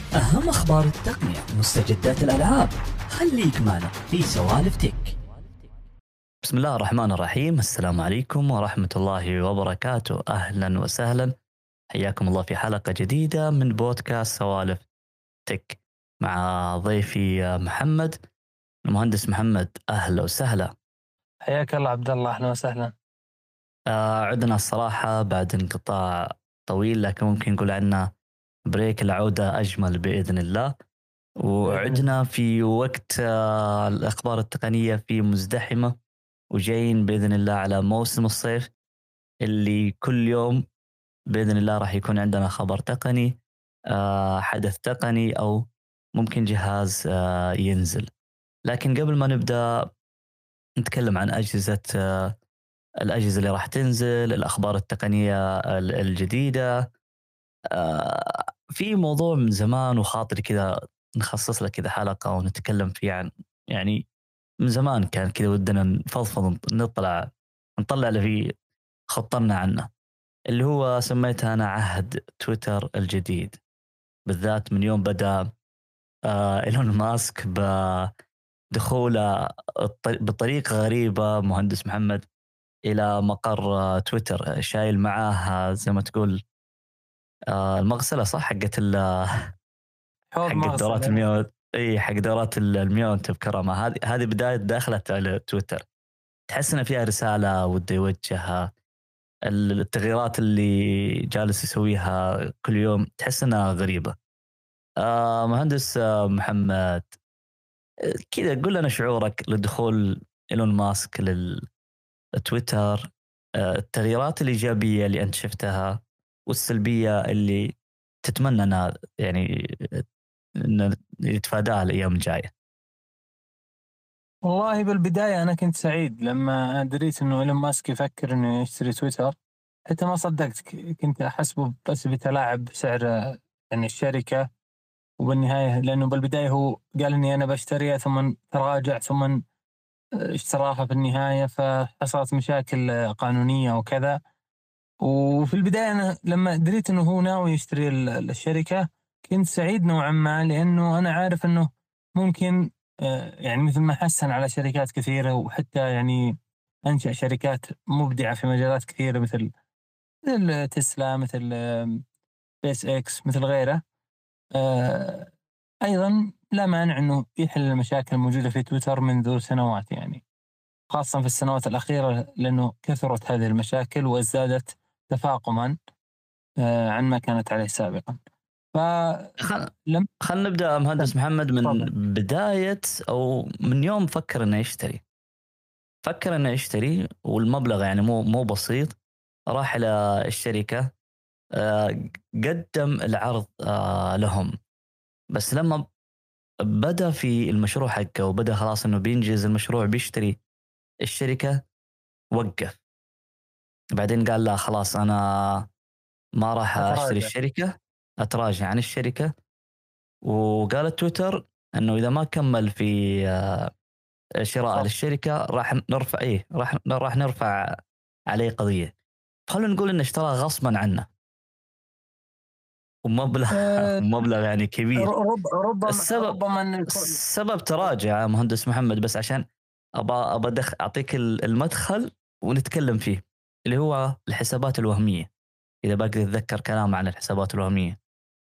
أهم أخبار التقنية ومستجدات الألعاب، خليك معنا في سوالف تك. بسم الله الرحمن الرحيم. السلام عليكم ورحمة الله وبركاته. أهلا وسهلا، حياكم الله في حلقة جديدة من بودكاست سوالف تك مع ضيفي محمد، المهندس محمد. أهلا وسهلا. حياك الله عبد الله، اهلا وسهلا. عدنا الصراحة بعد انقطاع طويل، لكن ممكن نقول عنا بريك العودة أجمل بإذن الله. باذن الله. وعدنا في وقت الأخبار التقنية فيه مزدحمة، وجايين بإذن الله على موسم الصيف اللي كل يوم بإذن الله راح يكون عندنا خبر تقني، حدث تقني، أو ممكن جهاز ينزل. لكن قبل ما نبدأ نتكلم عن الأجهزة اللي راح تنزل، الأخبار التقنية الجديدة. في موضوع من زمان وخاطري كذا نخصص له كذا حلقة ونتكلم فيه عن، يعني من زمان كان كذا ودنا نفضفض، نطلع اللي في خطرنا عنه، اللي هو سميتها أنا عهد تويتر الجديد. بالذات من يوم بدأ إيلون ماسك بدخوله بطريقة غريبة، مهندس محمد، إلى مقر تويتر، شايل معاه زي ما تقول المغسلة، صح، حوض حقت مغسل دورات إيه. المياه. اي حق دورات المياه وانت بكرامة. هذه بداية دخلة على تويتر، تحس ان فيها رسالة وده يوجهها. التغييرات اللي جالس يسويها كل يوم تحس انها غريبة. مهندس محمد، كذا قل لنا شعورك لدخول إيلون ماسك للتويتر، التغييرات الإيجابية اللي أنت شفتها والسلبية اللي تتمنى أنها يعني إن يتفاداها الأيام الجاية. والله بالبداية أنا كنت سعيد لما دريت إنه إيلون ماسك يفكر إنه يشتري تويتر. حتى ما صدقت، كنت أحسبه بس بيتلاعب بسعر يعني الشركة. وبالنهاية لأنه بالبداية هو قال إني أنا بشتريها، ثم تراجع، ثم اشتراها في النهاية، فحصلت مشاكل قانونية وكذا. وفي البداية أنا لما دريت إنه هو ناوي يشتري الشركة كنت سعيد نوعًا ما، لأنه أنا عارف إنه ممكن يعني مثل ما حسّن على شركات كثيرة، وحتى يعني أنشأ شركات مبدعة في مجالات كثيرة، مثل تسلا، مثل SpaceX، مثل غيره. آآ أيضًا لا مانع إنه يحل المشاكل الموجودة في تويتر منذ سنوات يعني، خاصةً في السنوات الأخيرة، لأنه كثرت هذه المشاكل وازدادت تفاقمًا عن ما كانت عليه سابقًا. خل... فلم خلنا نبدأ مهندس محمد من تفضل. بداية، أو من يوم فكر إنه يشتري. والمبلغ يعني مو بسيط. راح إلى الشركة، قدم العرض لهم. بس لما بدأ في المشروع حقه وبدأ خلاص إنه بينجز المشروع بيشتري الشركة، وقف. بعدين قال لا خلاص أنا ما راح أشتري أتراجع. الشركة، أتراجع عن الشركة. وقالت تويتر إنه إذا ما كمل في شراء خط. للشركة راح نرفع عليه قضية. خلونا نقول إنه اشترى غصبا عنه، ومبلغ آآ مبلغ يعني ر كبير. رب ربما السبب ربما إنه يكون. السبب تراجع مهندس محمد، بس عشان أعطيك المدخل ونتكلم فيه، اللي هو الحسابات الوهمية. إذا باقي تتذكر كلام عن الحسابات الوهمية.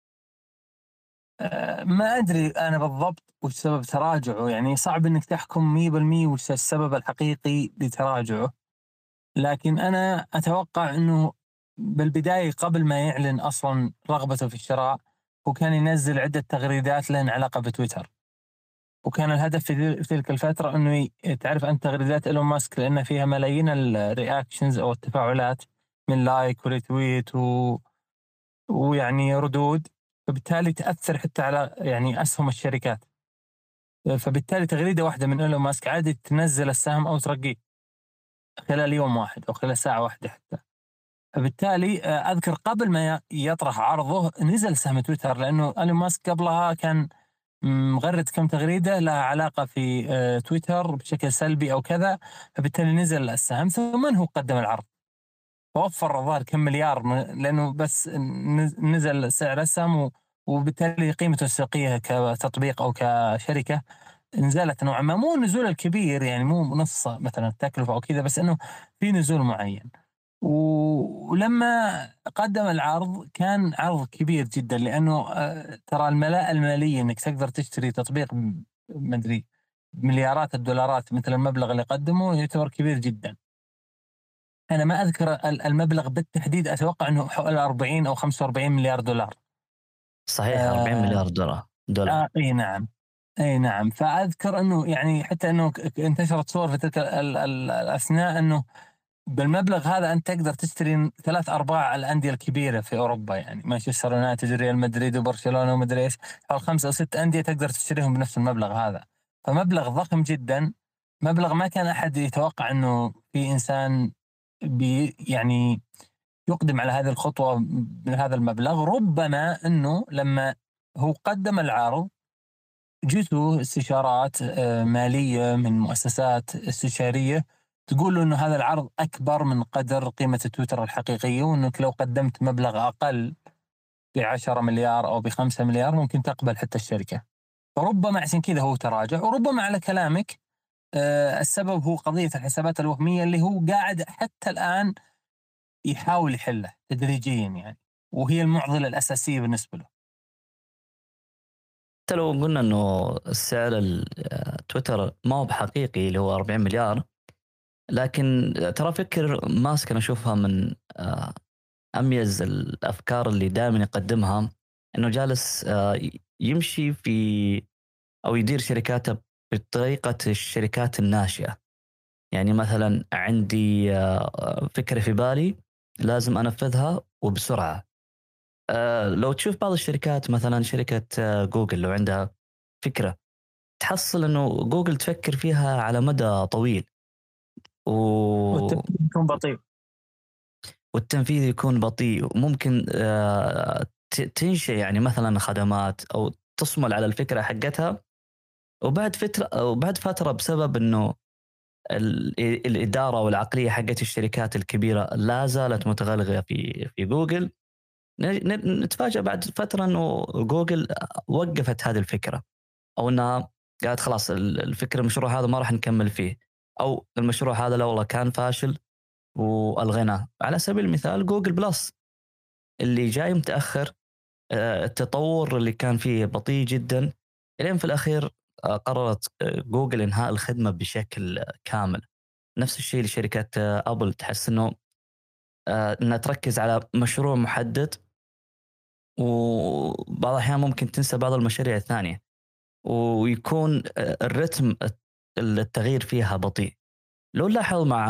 ما أدري أنا بالضبط وش سبب تراجعه، يعني صعب إنك تحكم 100% وش السبب الحقيقي لتراجعه. لكن أنا أتوقع إنه بالبداية قبل ما يعلن أصلًا رغبته في الشراء، هو كان ينزّل عدة تغريدات لها علاقة بتويتر. وكان الهدف في تلك الفترة إنه تعرف أنت تغريدات إيلون ماسك لأن فيها ملايين الreactions أو التفاعلات من لايك وريتويت ويعني ردود، فبالتالي تأثر حتى على يعني أسهم الشركات. فبالتالي تغريدة واحدة من إيلون ماسك عادي تنزل السهم أو ترقيه خلال يوم واحد أو خلال ساعة واحدة حتى. فبالتالي أذكر قبل ما يطرح عرضه نزل سهم تويتر، لأنه إيلون ماسك قبلها كان مغرد كم تغريدة لها علاقة في تويتر بشكل سلبي أو كذا، فبالتالي نزل السهم ثم هو قدم العرض، فوفر الظاهر كم مليار، لأنه بس نزل سعر السهم وبالتالي قيمته السوقية كتطبيق أو كشركة نزلت نوعا ما، مو النزول الكبير يعني، مو نص مثلا التكلفة أو كذا، بس إنه في نزول معين. ولما قدم العرض كان عرض كبير جدا، لأنه ترى الملاءة المالية إنك تقدر تشتري تطبيق مدري مليارات الدولارات مثل المبلغ اللي قدمه يعتبر كبير جدا. أنا ما أذكر المبلغ بالتحديد، أتوقع أنه حوالي 40 أو 45 مليار دولار. صحيح 40 مليار دولار. اي نعم، اي نعم. فاذكر انه يعني حتى انه انتشرت صور في تلك الاثناء انه بالمبلغ هذا انت تقدر تشتري 3/4 الانديه الكبيره في اوروبا، يعني مانشستر يونايتد وريال مدريد وبرشلونه ومدري ايش، حوالي 5 أو 6 انديه تقدر تشتريهم بنفس المبلغ هذا. فمبلغ ضخم جدا، مبلغ ما كان احد يتوقع انه في انسان يعني يقدم على هذه الخطوه بهذا المبلغ. ربما انه لما هو قدم العرض جته استشارات مالية من مؤسسات استشارية تقول له إنه هذا العرض أكبر من قدر قيمة تويتر الحقيقية، وإنك لو قدمت مبلغ أقل ب10 مليار أو ب5 مليار ممكن تقبل حتى الشركة. فربما عشان كذا هو تراجع. وربما على كلامك السبب هو قضية الحسابات الوهمية اللي هو قاعد حتى الآن يحاول يحله تدريجيا يعني، وهي المعضلة الأساسية بالنسبة له. حتى لو قلنا انه السعر تويتر ما هو بحقيقي اللي هو 40 مليار، لكن ترى فكر ماسك انا اشوفها من اميز الافكار اللي دائما يقدمها، انه جالس يمشي في او يدير شركاته بطريقه الشركات الناشئه. يعني مثلا عندي فكره في بالي لازم انفذها وبسرعه. لو تشوف بعض الشركات مثلا شركه جوجل لو عندها فكره تحصل انه جوجل تفكر فيها على مدى طويل والتفكير يكون بطيء. والتنفيذ يكون بطيء، وممكن تنشئ يعني مثلا خدمات او تصمل على الفكره حقتها، وبعد فتره بسبب انه الاداره والعقليه حقت الشركات الكبيره لا زالت متغلغله في جوجل، نتفاجأ بعد فتره انه جوجل وقفت هذه الفكره، او انها قالت خلاص المشروع هذا ما راح نكمل فيه، او المشروع هذا لا والله كان فاشل والغناه. على سبيل المثال جوجل بلس اللي جاي متاخر، التطور اللي كان فيه بطيء جدا، الين في الاخير قررت جوجل انهاء الخدمه بشكل كامل. نفس الشيء لشركه ابل، تحس انه انها تركز على مشروع محدد، وبعض الاحيان ممكن تنسى بعض المشاريع الثانيه، ويكون الرتم التغيير فيها بطيء. لو نلاحظ مع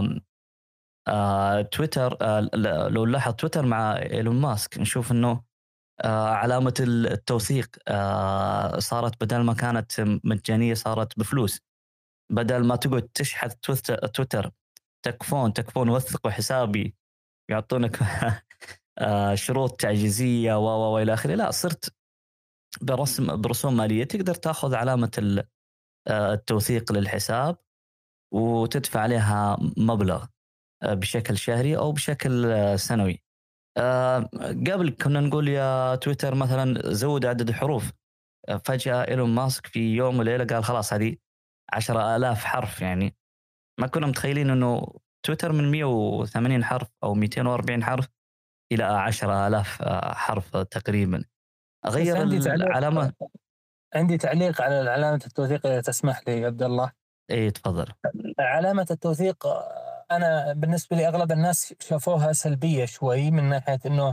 تويتر، لو نلاحظ تويتر مع إيلون ماسك نشوف انه علامة التوثيق صارت بدل ما كانت مجانية صارت بفلوس. بدل ما تقعد تشحذ تويتر تكفون وثقوا حسابي يعطونك شروط تعجيزية وإلى آخره، لا صرت برسوم مالية تقدر تأخذ علامة التوثيق للحساب وتدفع عليها مبلغ بشكل شهري أو بشكل سنوي. قبل كنا نقول يا تويتر مثلا زود عدد الحروف، فجأة إيلون ماسك في يوم وليلة قال خلاص هذه 10,000 حرف. يعني ما كنا متخيلين أنه تويتر من 180 حرف أو 240 حرف إلى 10,000 حرف تقريبا. غير العلامة. عندي تعليق على علامة التوثيق إذا تسمح لي عبد الله. إيه تفضل. علامة التوثيق أنا بالنسبة لي أغلب الناس شافوها سلبية شوي، من ناحية إنه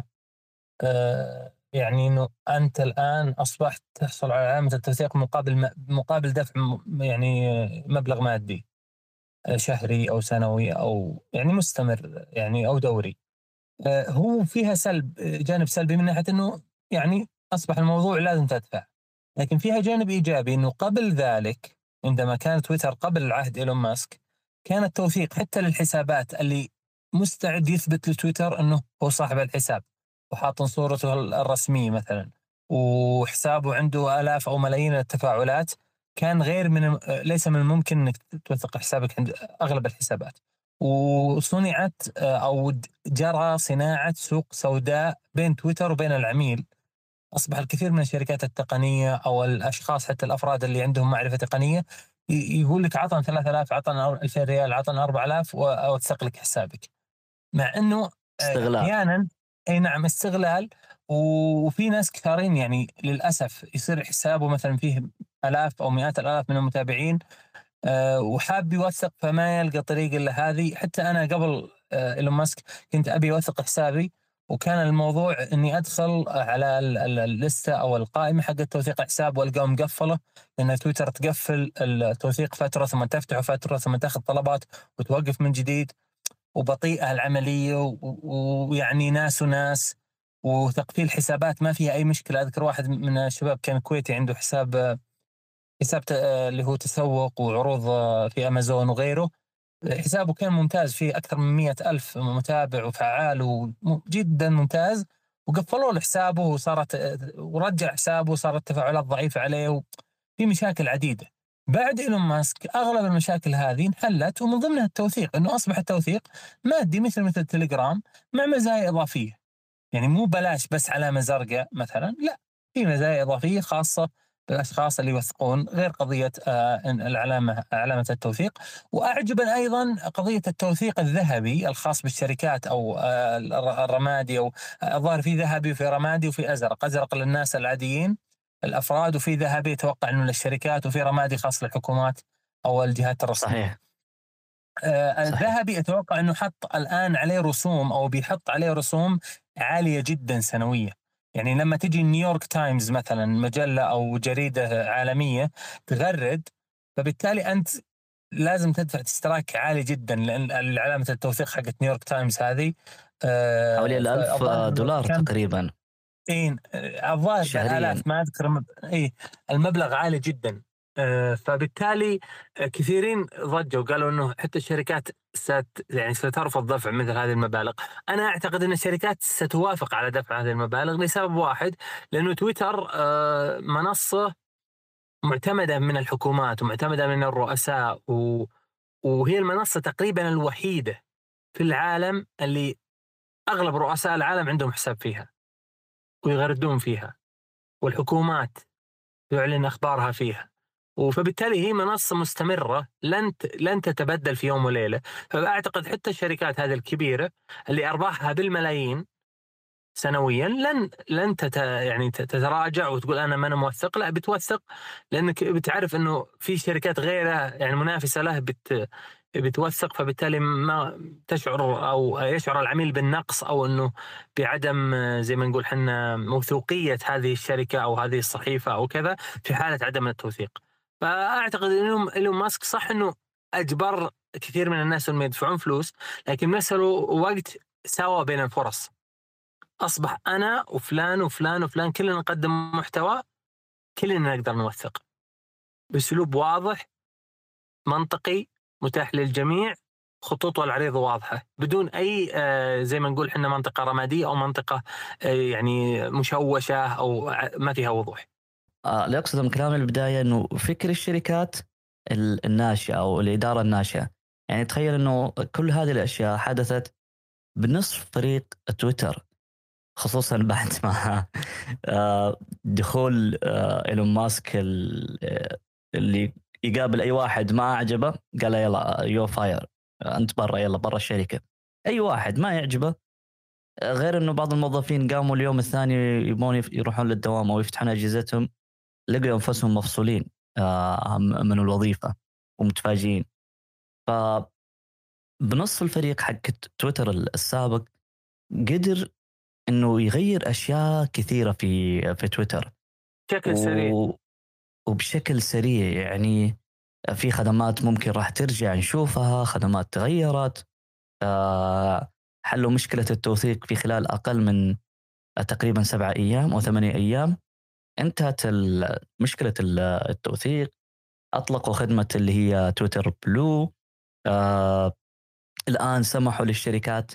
يعني إنه أنت الآن أصبحت تحصل على علامة التوثيق مقابل دفع يعني مبلغ مادي شهري أو سنوي أو يعني مستمر يعني أو دوري. هو فيها جانب سلبي من ناحية إنه يعني أصبح الموضوع لازم تدفع، لكن فيها جانب إيجابي إنه قبل ذلك عندما كان تويتر قبل عهد إيلون ماسك كان التوثيق حتى للحسابات اللي مستعد يثبت لتويتر أنه هو صاحب الحساب وحاط صورته الرسمية مثلا وحسابه عنده آلاف أو ملايين التفاعلات، كان ليس من الممكن أنك توثق حسابك عند أغلب الحسابات. وصنعت أو جرى صناعة سوق سوداء بين تويتر وبين العميل، أصبح الكثير من الشركات التقنية أو الأشخاص حتى الأفراد اللي عندهم معرفة تقنية يقول لك عطنا 3000، عطنا 2000 ريال، عطنا 4000 وأوثق لك حسابك، مع إنه استغلال. أحيانا أي نعم استغلال. وفي ناس كثيرين يعني للأسف يصير حسابه مثلا فيه آلاف أو مئات الآلاف من المتابعين، وحاب يوثق فما يلقى طريق إلا هذه. حتى أنا قبل إيلون ماسك كنت أبي أوثق حسابي، وكان الموضوع إني أدخل على اللستة أو القائمة حق توثيق حساب وألقاه مقفلة، لأن تويتر تقفل التوثيق فترة ثم تفتحه فترة ثم تاخذ طلبات وتوقف من جديد، وبطيئة العملية، ويعني ناس وناس، وتقفيل حسابات ما فيها أي مشكلة. أذكر واحد من الشباب كان كويتي عنده حساب اللي هو تسوق وعروض في أمازون وغيره، حسابه كان ممتاز، فيه أكثر من 100,000 متابع وفعال وجدا ممتاز، وقفلوا له حسابه وصارت ورجع حسابه وصارت التفاعلات ضعيفة عليه، وفي مشاكل عديدة. بعد إيلون ماسك أغلب المشاكل هذه انحلت، ومن ضمنها التوثيق، إنه أصبح التوثيق مادي مثل التليجرام مع مزايا إضافية. يعني مو بلاش بس علامة زرقاء مثلا، لا، في مزايا إضافية خاصة بالأشخاص اللي يوثقون، غير قضية علامة التوثيق. وأعجبا أيضا قضية التوثيق الذهبي الخاص بالشركات أو الرمادي، أو الظاهر في ذهبي وفي رمادي وفي أزرق. أزرق للناس العاديين الأفراد، وفي ذهبي يتوقع أنه للشركات، وفي رمادي خاص للحكومات أو الجهات الرسمية. صحيح. الذهبي أتوقع أنه حط الآن عليه رسوم أو بيحط عليه رسوم عالية جدا سنوية. يعني لما تجي نيويورك تايمز مثلا مجلة أو جريدة عالمية تغرد، فبالتالي أنت لازم تدفع اشتراك عالي جدا، لأن علامة التوثيق حقت نيويورك تايمز هذه حوالي $1000 كان تقريبا الظاهر شهريا. بالآلاف، ما أذكر المبلغ عالي جدا. فبالتالي كثيرين ضجوا وقالوا انه حتى الشركات يعني سترفض دفع مثل هذه المبالغ. انا اعتقد ان الشركات ستوافق على دفع هذه المبالغ لسبب واحد، لانه تويتر منصة معتمدة من الحكومات ومعتمدة من الرؤساء، وهي المنصة تقريبا الوحيدة في العالم اللي اغلب رؤساء العالم عندهم حساب فيها ويغردون فيها، والحكومات يعلن اخبارها فيها. فبالتالي هي منصة مستمرة لن تتبدل في يوم وليلة. فأعتقد حتى الشركات هذه الكبيرة اللي أرباحها بالملايين سنويا لن يعني تتراجع وتقول أنا ما أنا موثق، لا، بتوثق، لأنك بتعرف أنه في شركات غيرها يعني منافسة له بتوثق. فبالتالي ما تشعر أو يشعر العميل بالنقص أو أنه بعدم زي ما نقول حنا موثوقية هذه الشركة أو هذه الصحيفة أو كذا في حالة عدم التوثيق. فأعتقد أنه إيلون ماسك صح أنه أجبر كثير من الناس أنهم يدفعون فلوس، لكن بنفس الوقت ساوى بين الفرص. أصبح أنا وفلان وفلان وفلان كلنا نقدم محتوى، كلنا نقدر نوثق بأسلوب واضح منطقي متاح للجميع، خطوط والعريض واضحة بدون أي زي ما نقول حنا منطقة رمادية أو منطقة يعني مشوشة أو ما فيها وضوح. اللي أقصده من كلام البداية أنه فكر الشركات الناشئة أو الإدارة الناشئة، يعني تخيل أنه كل هذه الأشياء حدثت بنصف فريق تويتر، خصوصا بعد ما دخول إيلون ماسك اللي يقابل أي واحد ما أعجبه قال له يلا يو فاير، أنت برا، يلا برا الشركة. أي واحد ما يعجبه، غير أنه بعض الموظفين قاموا اليوم الثاني يبون يروحون للدوام أو يفتحون أجهزتهم لقوا أنفسهم مفصولين من الوظيفة ومتفاجئين. فبنص الفريق حق تويتر السابق قدر إنه يغير أشياء كثيرة في تويتر بشكل سريع وبشكل سريع. يعني في خدمات ممكن راح ترجع نشوفها، خدمات تغيرت، حلوا مشكلة التوثيق في خلال أقل من تقريبا 7 أيام أو 8 أيام انتهت مشكلة التوثيق. أطلقوا خدمة اللي هي تويتر بلو. الآن سمحوا للشركات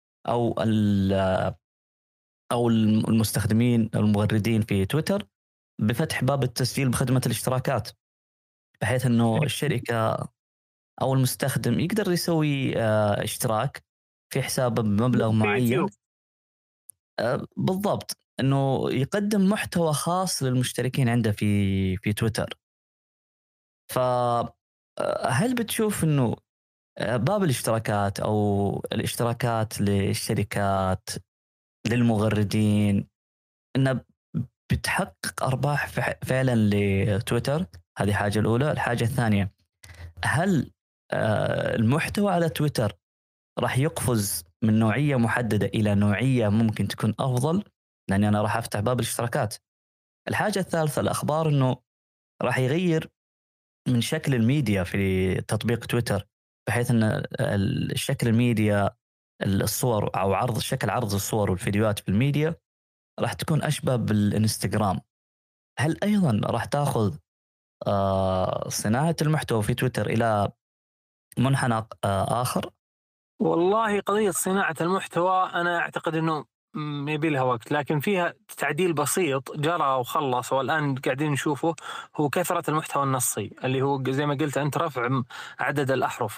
أو المستخدمين المغردين في تويتر بفتح باب التسجيل بخدمة الاشتراكات، بحيث أنه الشركة أو المستخدم يقدر يسوي اشتراك في حساب بمبلغ معين. بالضبط، إنه يقدم محتوى خاص للمشتركين عنده في تويتر. ف هل بتشوف إنه باب الاشتراكات أو الاشتراكات للشركات للمغردين إنها بتحقق أرباح فعلا لتويتر؟ هذه حاجة الأولى. الحاجة الثانية، هل المحتوى على تويتر راح يقفز من نوعية محددة إلى نوعية ممكن تكون أفضل؟ لأني أنا راح أفتح باب الاشتراكات. الحاجة الثالثة، الأخبار إنه راح يغير من شكل الميديا في تطبيق تويتر، بحيث أن الشكل الميديا الصور أو شكل عرض الصور والفيديوهات في الميديا راح تكون أشبه بالإنستغرام. هل أيضا راح تأخذ صناعة المحتوى في تويتر إلى منحنى آخر؟ والله قضية صناعة المحتوى أنا أعتقد أنه يبي لها وقت، لكن فيها تعديل بسيط جرى وخلص والآن قاعدين نشوفه، هو كثرة المحتوى النصي اللي هو زي ما قلت أنت رفع عدد الأحرف.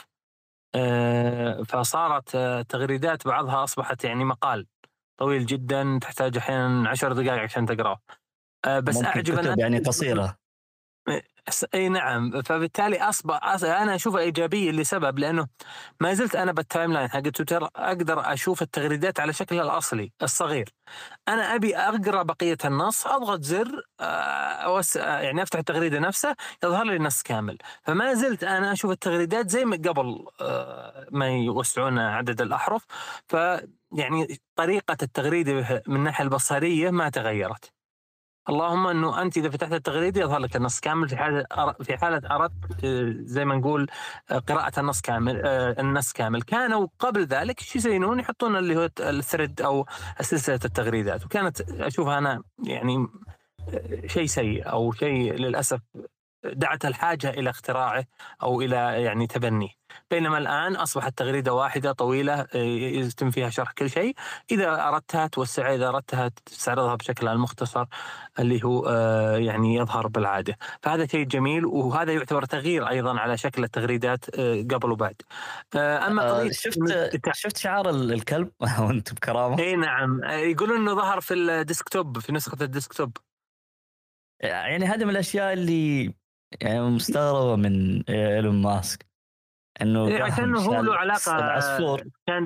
فصارت تغريدات بعضها أصبحت يعني مقال طويل جدا تحتاج أحيانا 10 دقائق عشان تقرأه. بس ممكن أعجب الناس كتب يعني قصيرة. اي نعم، فبالتالي انا اشوفها ايجابيه لسبب، لانه ما زلت انا بالتايم لاين حق تويتر اقدر اشوف التغريدات على شكلها الاصلي الصغير. انا ابي اقرا بقيه النص، اضغط زر يعني افتح التغريده نفسها يظهر لي النص كامل. فما زلت انا اشوف التغريدات زي ما قبل ما يوسعون عدد الاحرف. فيعني طريقه التغريده من الناحيه البصريه ما تغيرت، اللهم انه انت اذا فتحت التغريده يظهر لك النص كامل في حاله اردت زي ما نقول قراءه النص كامل. النص كامل كانوا قبل ذلك شو يسوون؟ يحطون اللي هو الثريد او سلسله التغريدات، وكانت اشوفها انا يعني شيء سيء او شيء للاسف دعت الحاجة إلى اختراعه أو إلى يعني تبنيه. بينما الآن أصبحت تغريدة واحدة طويلة يتم فيها شرح كل شيء، إذا أردتها توسعها، إذا أردتها تستعرضها بشكل المختصر اللي هو يعني يظهر بالعادة. فهذا شيء جميل، وهذا يعتبر تغيير أيضا على شكل التغريدات قبل وبعد. أما قضية شفت شعار الكلب وأنت بكرامة؟ إيه نعم، يقولون إنه ظهر في الديسكتوب، في نسخة الديسكتوب. يعني هذه من الأشياء اللي يعني مستغربة من إيلون ماسك، إنه عشان هو له علاقة العصفور.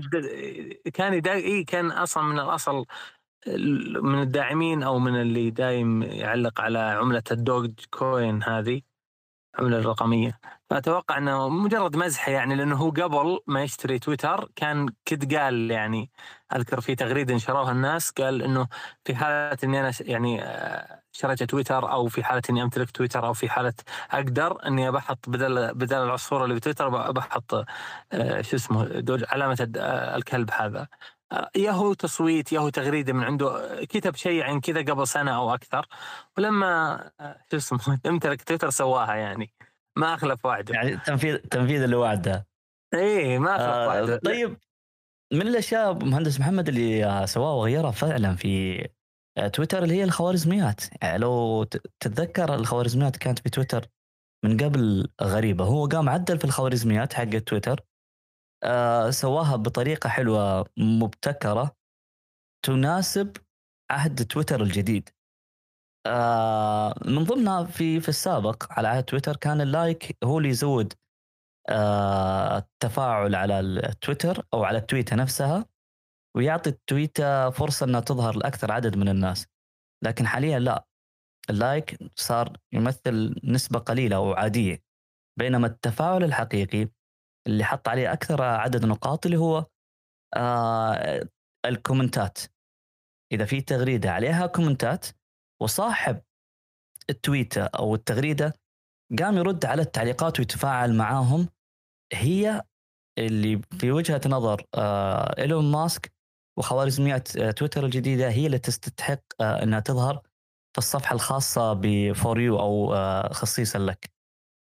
كان أصلا من الأصل من الداعمين أو من اللي دايم يعلق على عملة الدوج كوين، هذه عملة الرقمية. فأتوقع أنه مجرد مزحة يعني، لأنه هو قبل ما يشتري تويتر كان قال يعني أذكر في تغريدة نشروها الناس، قال أنه في حالة أني أنا يعني شريت تويتر، أو في حالة أني أمتلك تويتر، أو في حالة أقدر أني بحط بدل العصفور اللي بتويتر بحط شو اسمه دوج، علامة الكلب هذا. ياهو تصويت، ياهو تغريدة من عنده، كتب شيء عن كذا قبل سنة أو أكثر، ولما شو اسمه امتلك تويتر سواها يعني، ما أخلف وعده. يعني تنفيذ اللي وعده. إيه ما أخلف وعده. طيب، من الأشياء مهندس محمد اللي سواه وغيرها فعلا في تويتر اللي هي الخوارزميات. يعني لو تتذكر الخوارزميات كانت في تويتر من قبل غريبة، هو قام عدل في الخوارزميات حق تويتر، سواها بطريقة حلوة مبتكرة تناسب عهد تويتر الجديد. من ضمنها في السابق على عهد تويتر كان اللايك هو اللي يزود التفاعل على التويتر أو على التويتة نفسها، ويعطي التويتة فرصة أنها تظهر لأكثر عدد من الناس. لكن حاليا لا، اللايك صار يمثل نسبة قليلة أو عادية، بينما التفاعل الحقيقي اللي حط عليه أكثر عدد نقاط اللي هو الكومنتات. إذا في تغريدة عليها كومنتات وصاحب التويتة أو التغريدة قام يرد على التعليقات ويتفاعل معاهم، هي اللي في وجهة نظر إيلون ماسك وخوارزميات تويتر الجديدة هي اللي تستحق أنها تظهر في الصفحة الخاصة بفور يو أو خصيصا لك.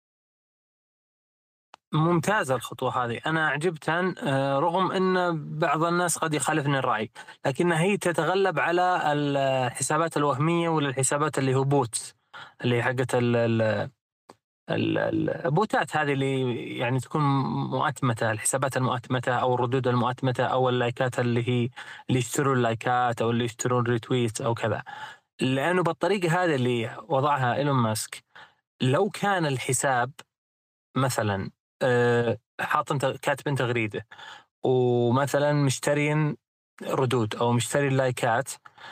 ممتازة الخطوة هذه، أنا عجبتها. رغم أن بعض الناس قد يخالفني الرأي، لكنها هي تتغلب على الحسابات الوهمية ولا الحسابات اللي هو بوتس، اللي حقت البوتات هذه اللي يعني تكون مؤتمتة، الحسابات المؤتمتة أو الردود المؤتمتة أو اللايكات اللي هي اللي يشترون اللايكات أو اللي يشترون ريتويت أو كذا. لأنه بالطريقة هذه اللي وضعها إيلون ماسك، لو كان الحساب مثلا كاتب تغريدة ومثلا مشترين ردود أو مشترين لايكات،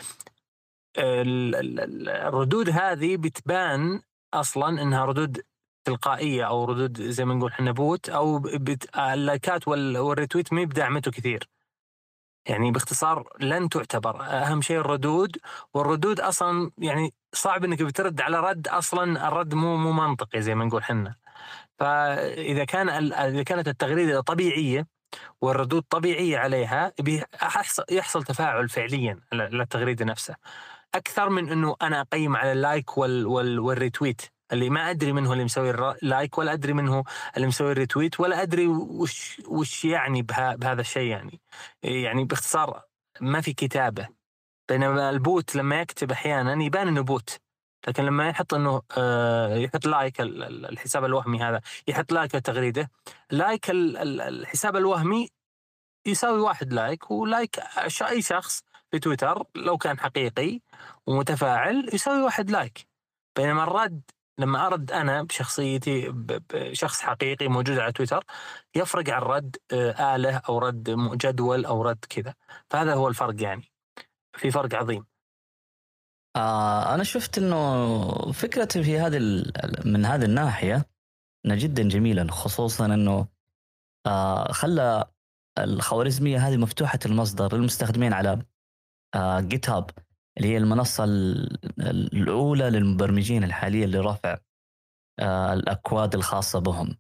الردود هذه بتبان أصلا إنها ردود تلقائية أو ردود زي ما نقول حنا بوت، أو اللايكات والريتويت ما بدعمته كثير. يعني باختصار لن تعتبر. أهم شيء الردود، والردود أصلا يعني صعب إنك بترد على رد، أصلا الرد مو منطقي زي ما نقول حنا. فإذا إذا كانت التغريدة طبيعية والردود طبيعية عليها، يحصل تفاعل فعليا للتغريدة نفسها، أكثر من إنه أنا أقيم على اللايك والريتويت اللي ما أدري منه اللي مسوي اللايك، ولا أدري منه اللي مسوي الريتويت، ولا أدري وش يعني بهذا الشيء. يعني باختصار ما في كتابة. بينما البوت لما يكتب أحيانا يبان إنه بوت، لكن لما يحط إنه يحط لايك الحساب الوهمي هذا، يحط لايك التغريدة، لايك الحساب الوهمي يساوي 1 لايك، ولايك أي شخص في تويتر لو كان حقيقي ومتفاعل يساوي 1 لايك. بينما الرد لما أرد أنا بشخصيتي بشخص حقيقي موجود على تويتر، يفرق عن رد آلة أو رد جدول أو رد كذا. فهذا هو الفرق، يعني في فرق عظيم. أنا شفت إنه فكرة في من هذه الناحية إنها جدا جميلة، خصوصا إنه خلى الخوارزمية هذه مفتوحة المصدر للمستخدمين على جيت هاب، اللي هي المنصة الأولى للمبرمجين الحالية لرفع الأكواد الخاصة بهم.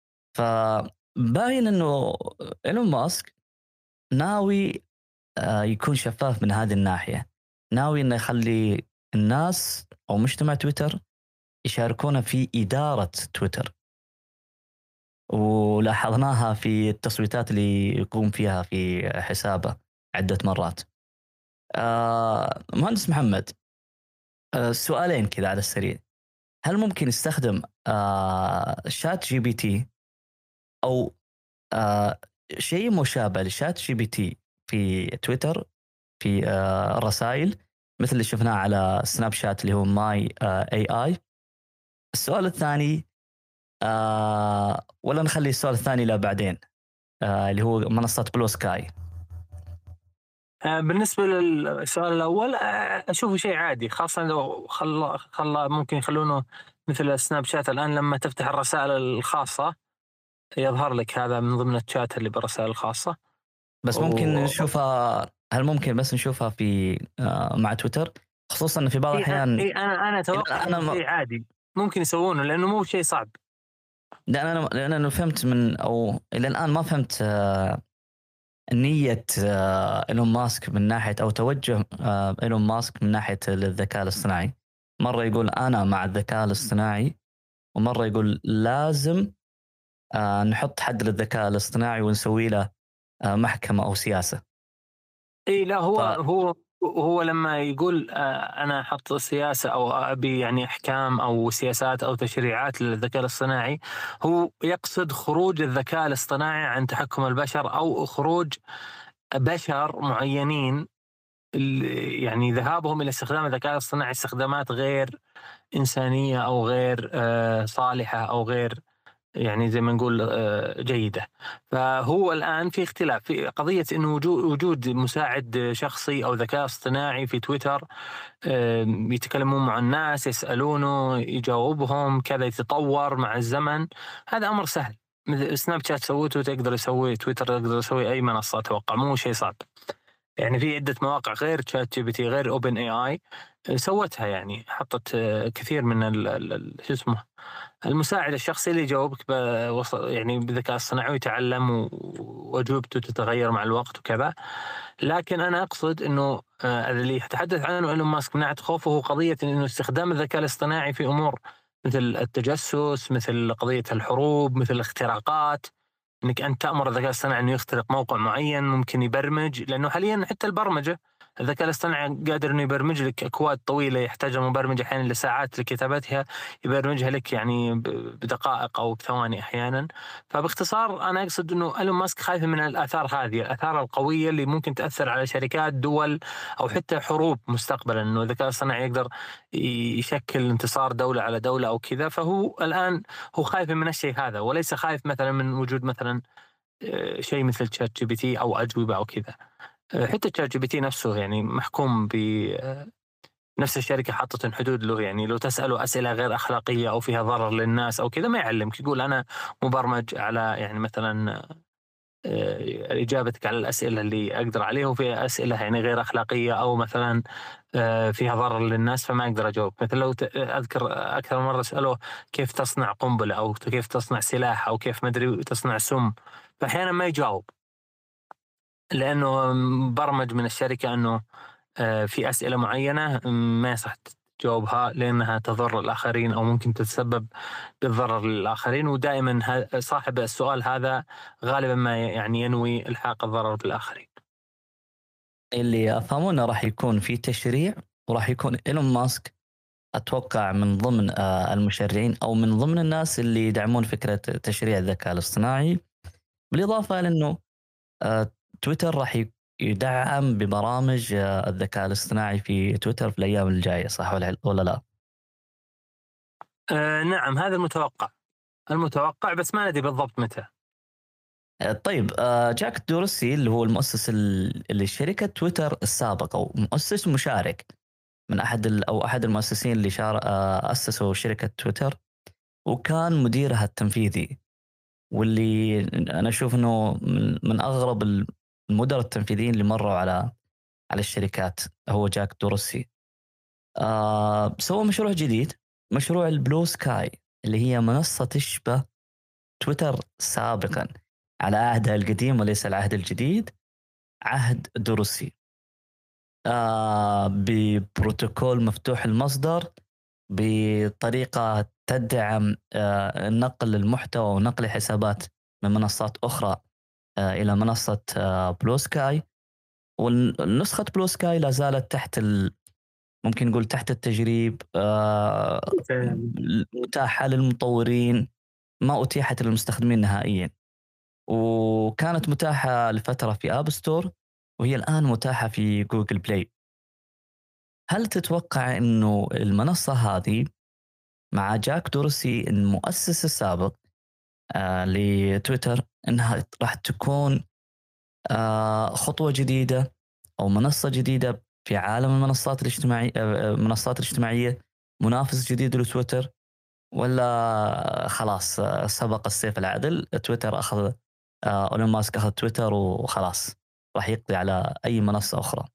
فباين إنه إيلون ماسك ناوي يكون شفاف من هذه الناحية، ناوي إنه يخلي الناس أو مجتمع تويتر يشاركون في إدارة تويتر، ولاحظناها في التصويتات اللي يقوم فيها في حسابه عدة مرات. مهندس محمد، سؤالين كذا على السريع. هل ممكن يستخدم شات جي بي تي أو شيء مشابه لشات جي بي تي في تويتر في الرسائل، مثل اللي شفناه على سناب شات اللي هو ماي اي اي؟ السؤال الثاني، ولا نخلي السؤال الثاني لا بعدين، اللي هو منصة بلو سكاي. بالنسبة للسؤال الأول، أشوفه شيء عادي، خاصة لو ممكن يخلونه مثل السناب شات. الآن لما تفتح الرسائل الخاصة يظهر لك هذا من ضمن الشات اللي بالرسائل الخاصة. بس ممكن نشوفها، هل ممكن بس نشوفها في مع تويتر، خصوصا في بعض الأحيان؟ أنا أتوقع أنه شيء عادي ممكن يسوونه، لأنه مو شيء صعب. لأن أنا فهمت أو إلى الآن ما فهمت نية إيلون ماسك من ناحية، أو توجه إيلون ماسك من ناحية الذكاء الاصطناعي. مرة يقول أنا مع الذكاء الاصطناعي، ومرة يقول لازم نحط حد للذكاء الاصطناعي ونسوي له محكمة أو سياسة. لا، هو لما يقول أنا أحط سياسة أو أبي يعني أحكام أو سياسات أو تشريعات للذكاء الاصطناعي، هو يقصد خروج الذكاء الاصطناعي عن تحكم البشر، أو خروج بشر معينين يعني ذهابهم إلى استخدام الذكاء الاصطناعي استخدامات غير إنسانية أو غير صالحة أو غير يعني زي ما نقول جيدة. فهو الآن في اختلاف في قضية إنه وجود مساعد شخصي أو ذكاء اصطناعي في تويتر، يتكلمون مع الناس، يسألونه، يجاوبهم كذا، يتطور مع الزمن. هذا أمر سهل، مثل سناب شات سويته تقدر يسوي تويتر، تقدر يسوي أي منصة، أتوقع مو شيء صعب. يعني في عدة مواقع غير شات جي بي تي، غير اوبن اي اي سوتها، يعني حطت كثير من شو اسمه المساعد الشخصي اللي يجاوبك يعني بالذكاء الصناعي ويتعلم، واجوبته تتغير مع الوقت وكذا. لكن انا اقصد انه اللي يتحدث عنه ايلون ماسك من ناحية خوفه هو قضية انه استخدام الذكاء الاصطناعي في امور مثل التجسس، مثل قضية الحروب، مثل الاختراقات. انك انت تأمر الذكاء الاصطناعي انه يخترق موقع معين، ممكن يبرمج، لانه حاليا حتى البرمجة الذكاء الاصطناعي قادر إنه يبرمج لك أكواد طويلة يحتاج المبرمج أحيانا لساعات لكتابتها، يبرمجها لك يعني بدقائق أو بثواني أحيانا. فباختصار أنا أقصد إنه إيلون ماسك خايف من الآثار هذه، الآثار القوية اللي ممكن تأثر على شركات دول أو حتى حروب مستقبلا، إنه الذكاء الاصطناعي يقدر يشكل انتصار دولة على دولة أو كذا. فهو الآن هو خايف من الشيء هذا، وليس خايف مثلا من وجود مثلا شيء مثل تشات جي بي تي أو أجوبة أو كذا. حتى تشات جي بي تي نفسه يعني محكوم ب نفس الشركة حاطة حدود له، يعني لو تسأله أسئلة غير أخلاقية أو فيها ضرر للناس أو كذا ما يعلمك، يقول أنا مبرمج على يعني مثلا إجابتك على الأسئلة اللي أقدر عليها، وفي أسئلة يعني غير أخلاقية أو مثلا فيها ضرر للناس فما أقدر أجاوب. مثل لو أذكر أكثر مرة أسأله كيف تصنع قنبلة أو كيف تصنع سلاح أو كيف مدري تصنع سم، فأحيانا ما يجاوب لأنه برمج من الشركة أنه في أسئلة معينة ما يصح تجاوبها لأنها تضر الآخرين أو ممكن تتسبب بالضرر للآخرين. ودائما صاحب السؤال هذا غالبا ما يعني ينوي إلحاق الضرر بالآخرين. اللي أفهمونه راح يكون في تشريع، وراح يكون إيلون ماسك أتوقع من ضمن المشرعين أو من ضمن الناس اللي يدعمون فكرة تشريع الذكاء الاصطناعي. بالإضافة لأنه تويتر راح يدعم ببرامج الذكاء الاصطناعي في تويتر في الأيام الجاية، صح ولا لا؟ نعم هذا المتوقع بس ما ندري بالضبط متى. طيب جاك دورسي اللي هو المؤسس لشركة تويتر السابق أو مؤسس مشارك من أحد المؤسسين اللي أسسوا شركة تويتر، وكان مديرها التنفيذي، واللي أنا أشوف أنه من أغرب المدراء التنفيذيين اللي مروا على الشركات هو جاك دورسي. سوى مشروع جديد، مشروع البلو سكاي، اللي هي منصة تشبه تويتر سابقا على عهدها القديم وليس العهد الجديد، عهد دورسي. ببروتوكول مفتوح المصدر، بطريقة تدعم نقل المحتوى ونقل حسابات من منصات أخرى إلى منصة بلو سكاي. والنسخة بلو سكاي لا زالت تحت ممكن نقول تحت التجريب، متاحة للمطورين، ما أتيحت للمستخدمين نهائيا، وكانت متاحة لفترة في آب ستور، وهي الآن متاحة في جوجل بلاي. هل تتوقع أنه المنصة هذه مع جاك دورسي المؤسس السابق لتويتر أنها راح تكون خطوة جديدة أو منصة جديدة في عالم المنصات الاجتماعية، منصات الاجتماعية، منافس جديد لتويتر، ولا خلاص سبق السيف العدل، تويتر أخذ إيلون ماسك أخذ تويتر وخلاص راح يقضي على أي منصة أخرى؟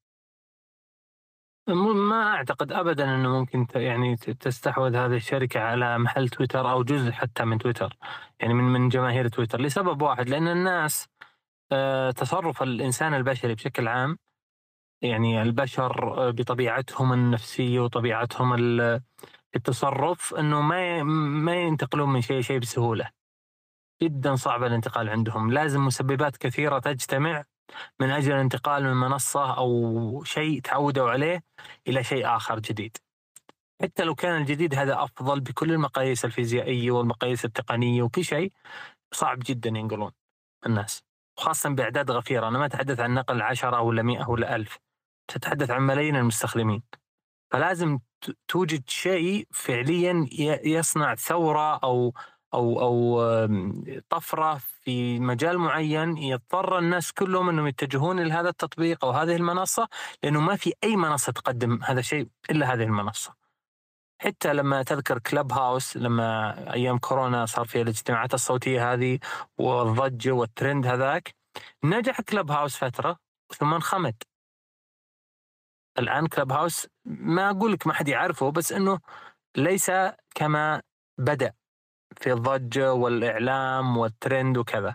ما أعتقد أبدا أنه ممكن يعني تستحوذ هذه الشركة على محل تويتر أو جزء حتى من تويتر، يعني من جماهير تويتر، لسبب واحد، لأن الناس تصرف الإنسان البشري بشكل عام، يعني البشر بطبيعتهم النفسية وطبيعتهم التصرف أنه ما ينتقلون من شيء بسهولة، جدا صعب الانتقال عندهم، لازم مسببات كثيرة تجتمع من أجل الانتقال من منصة أو شيء تعودوا عليه إلى شيء آخر جديد. حتى لو كان الجديد هذا أفضل بكل المقاييس الفيزيائية والمقاييس التقنية وكل شيء، صعب جدا ينقلون الناس، وخاصة بأعداد غفيرة. أنا ما أتحدث عن نقل 10 ولا 100 ولا 1000، تتحدث عن ملايين المستخدمين. فلازم توجد شيء فعليا يصنع ثورة أو طفرة في مجال معين، يضطر الناس كلهم أنهم يتجهون إلى هذا التطبيق أو هذه المنصة، لأنه ما في أي منصة تقدم هذا الشيء إلا هذه المنصة. حتى لما تذكر كلب هاوس، لما أيام كورونا صار فيها الاجتماعات الصوتية هذه والضجة والترند هذاك، نجح كلب هاوس فترة ثم انخمد. الآن كلب هاوس ما أقول لك ما حد يعرفه، بس أنه ليس كما بدأ في الضجة والإعلام والترند وكذا.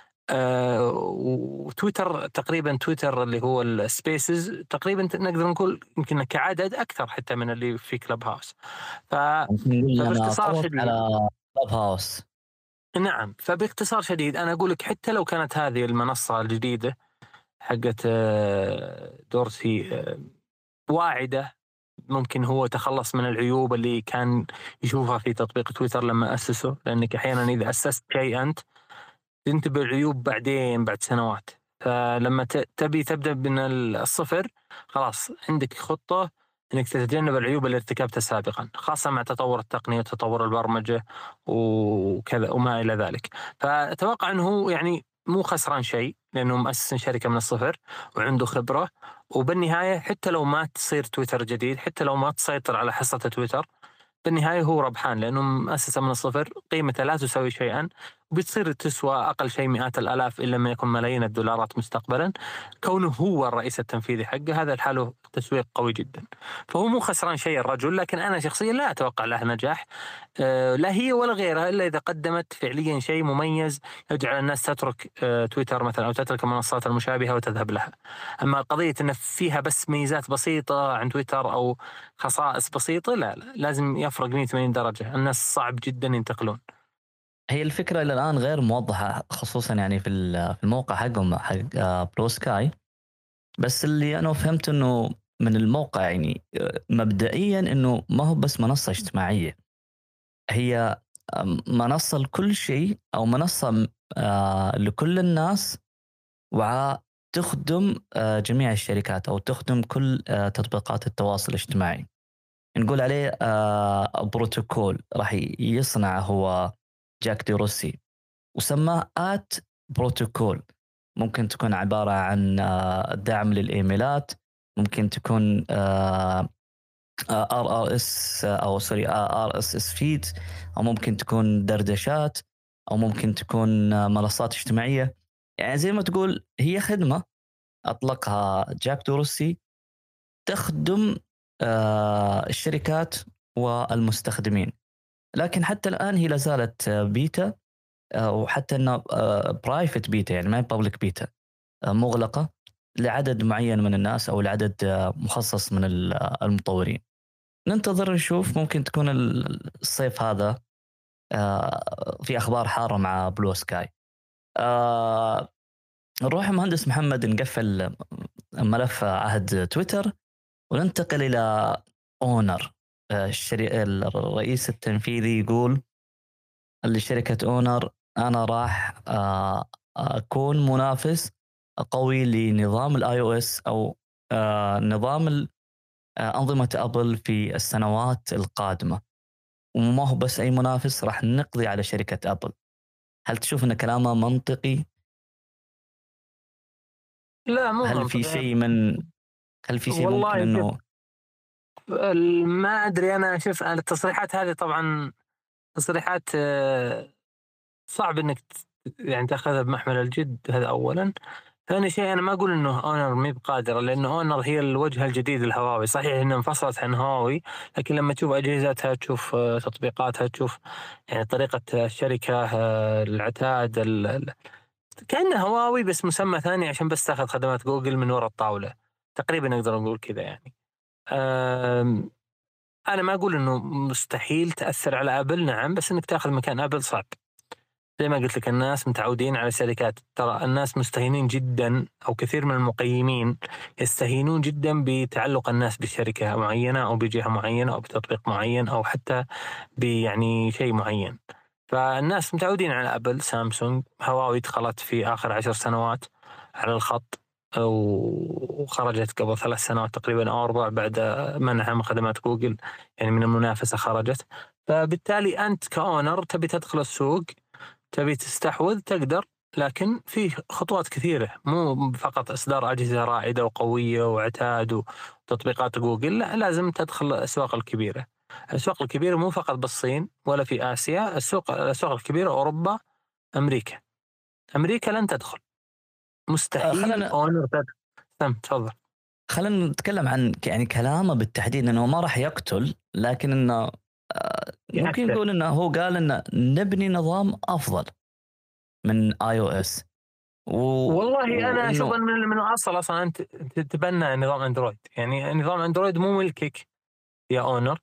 وتويتر تقريبا، تويتر اللي هو السبيسز تقريبا نقدر نقول يمكن كعدد أكثر حتى من اللي في كلب هاوس. فباختصار شديد على كلب هاوس. نعم، فباختصار شديد أنا أقول لك حتى لو كانت هذه المنصة الجديدة حقت دورسي واعدة. ممكن هو تخلص من العيوب اللي كان يشوفها في تطبيق تويتر لما أسسه، لأنك أحيانا إذا أسست شيء أنت تنتبه العيوب بعدين بعد سنوات. فلما تبي تبدأ من الصفر خلاص عندك خطة انك تتجنب العيوب اللي ارتكبتها سابقا، خاصة مع تطور التقنية وتطور البرمجة وكذا وما إلى ذلك. فأتوقع أنه يعني مو خسران شيء، لأنه مؤسس شركة من الصفر وعنده خبرة. وبالنهاية حتى لو ما تصير تويتر جديد، حتى لو ما تسيطر على حصة تويتر، بالنهاية هو ربحان، لأنه مؤسسة من الصفر قيمته لا تساوي شيئا، وبتصير تسوى أقل شيء مئات الآلاف إن لم يكن ملايين الدولارات مستقبلا. كونه هو الرئيس التنفيذي حقه هذا لحاله تسويق قوي جدا. فهو مو خسران شيء الرجل، لكن أنا شخصيا لا أتوقع له نجاح لا هي ولا غيرها، إلا إذا قدمت فعليا شيء مميز يجعل الناس تترك تويتر مثلا أو تترك المنصات المشابهة وتذهب لها. أما قضية أن فيها بس ميزات بسيطة عن تويتر أو خصائص بسيطة، لا لازم يفرق 180 درجة. الناس صعب جدا ينتقلون. هي الفكرة إلى الآن غير موضحة، خصوصا يعني في في الموقع حقهم حق بلو سكاي. بس اللي أنا فهمت إنه من الموقع يعني مبدئيا إنه ما هو بس منصة اجتماعية، هي منصة لكل شيء، أو منصة لكل الناس، وتخدم جميع الشركات أو تخدم كل تطبيقات التواصل الاجتماعي. نقول عليه بروتوكول راح يصنع هو جاك دوروسي، وسماه بروتوكول. ممكن تكون عبارة عن دعم للإيميلات، ممكن تكون RRS أو سوري RSS فيد، أو ممكن تكون دردشات، أو ممكن تكون منصات اجتماعية. يعني زي ما تقول هي خدمة أطلقها جاك دوروسي تخدم الشركات والمستخدمين. لكن حتى الآن هي لازالت بيتا، وحتى أنه برايفت بيتا، يعني ما هي بابليك بيتا، مغلقة لعدد معين من الناس أو لعدد مخصص من المطورين. ننتظر نشوف، ممكن تكون الصيف هذا في أخبار حارة مع بلو سكاي. نروح مهندس محمد نقفل ملف عهد تويتر وننتقل إلى أونر. الرئيس التنفيذي يقول لشركة أونر: أنا راح أكون منافس قوي لنظام iOS أو نظام أنظمة أبل في السنوات القادمة، وما هو بس أي منافس، راح نقضي على شركة أبل. هل تشوف أن كلامه منطقي؟ لا مو هل في منطقي. شيء من هل في شيء ممكن والله أنه ما أدري. أنا أشوف التصريحات هذه طبعا تصريحات صعب انك يعني تاخذها بمحمل الجد. هذا اولا. ثاني شيء انا ما اقول انه اونر ما بقادره، لانه اونر هي الوجه الجديد لهواوي. صحيح انها انفصلت عن هواوي، لكن لما تشوف اجهزتها، تشوف تطبيقاتها، تشوف يعني طريقه الشركه، العتاد كانها هواوي بس مسمى ثاني عشان بس تاخذ خدمات جوجل من وراء الطاوله. تقريبا نقدر نقول كذا يعني. انا ما اقول انه مستحيل تاثر على ابل، نعم، بس انك تاخذ مكان ابل صعب. زي ما قلت لك الناس متعودين على الشركات. ترى الناس مستهينين جدا، أو كثير من المقيمين يستهينون جدا بتعلق الناس بشركة معينة أو بجهة معينة أو بتطبيق معين أو حتى يعني شيء معين. فالناس متعودين على أبل، سامسونج، هواوي دخلت في آخر 10 سنوات على الخط، وخرجت قبل 3 سنوات تقريبا أو 4 بعد منعها من خدمات جوجل، يعني من المنافسة خرجت. فبالتالي أنت كأونر تبي تدخل السوق، تبي تستحوذ، تقدر، لكن في خطوات كثيرة، مو فقط إصدار أجهزة رائدة وقوية وعتاد وتطبيقات جوجل. لا، لازم تدخل الأسواق الكبيرة. الأسواق الكبيرة مو فقط بالصين ولا في آسيا. الأسواق الكبيرة أوروبا، أمريكا. أمريكا لن تدخل، مستحيل خلنا أونر تدخل. تفضل. خلينا نتكلم عن يعني كلامه بالتحديد، انه ما راح يقتل، لكن انه ممكن يأثر. نقول انه هو قال انه نبني نظام افضل من اي او اس، والله أنا أشوف وانه أن من الأصل أصلا أنت تتبنى نظام أندرويد. يعني نظام أندرويد مو ملكك يا أونر.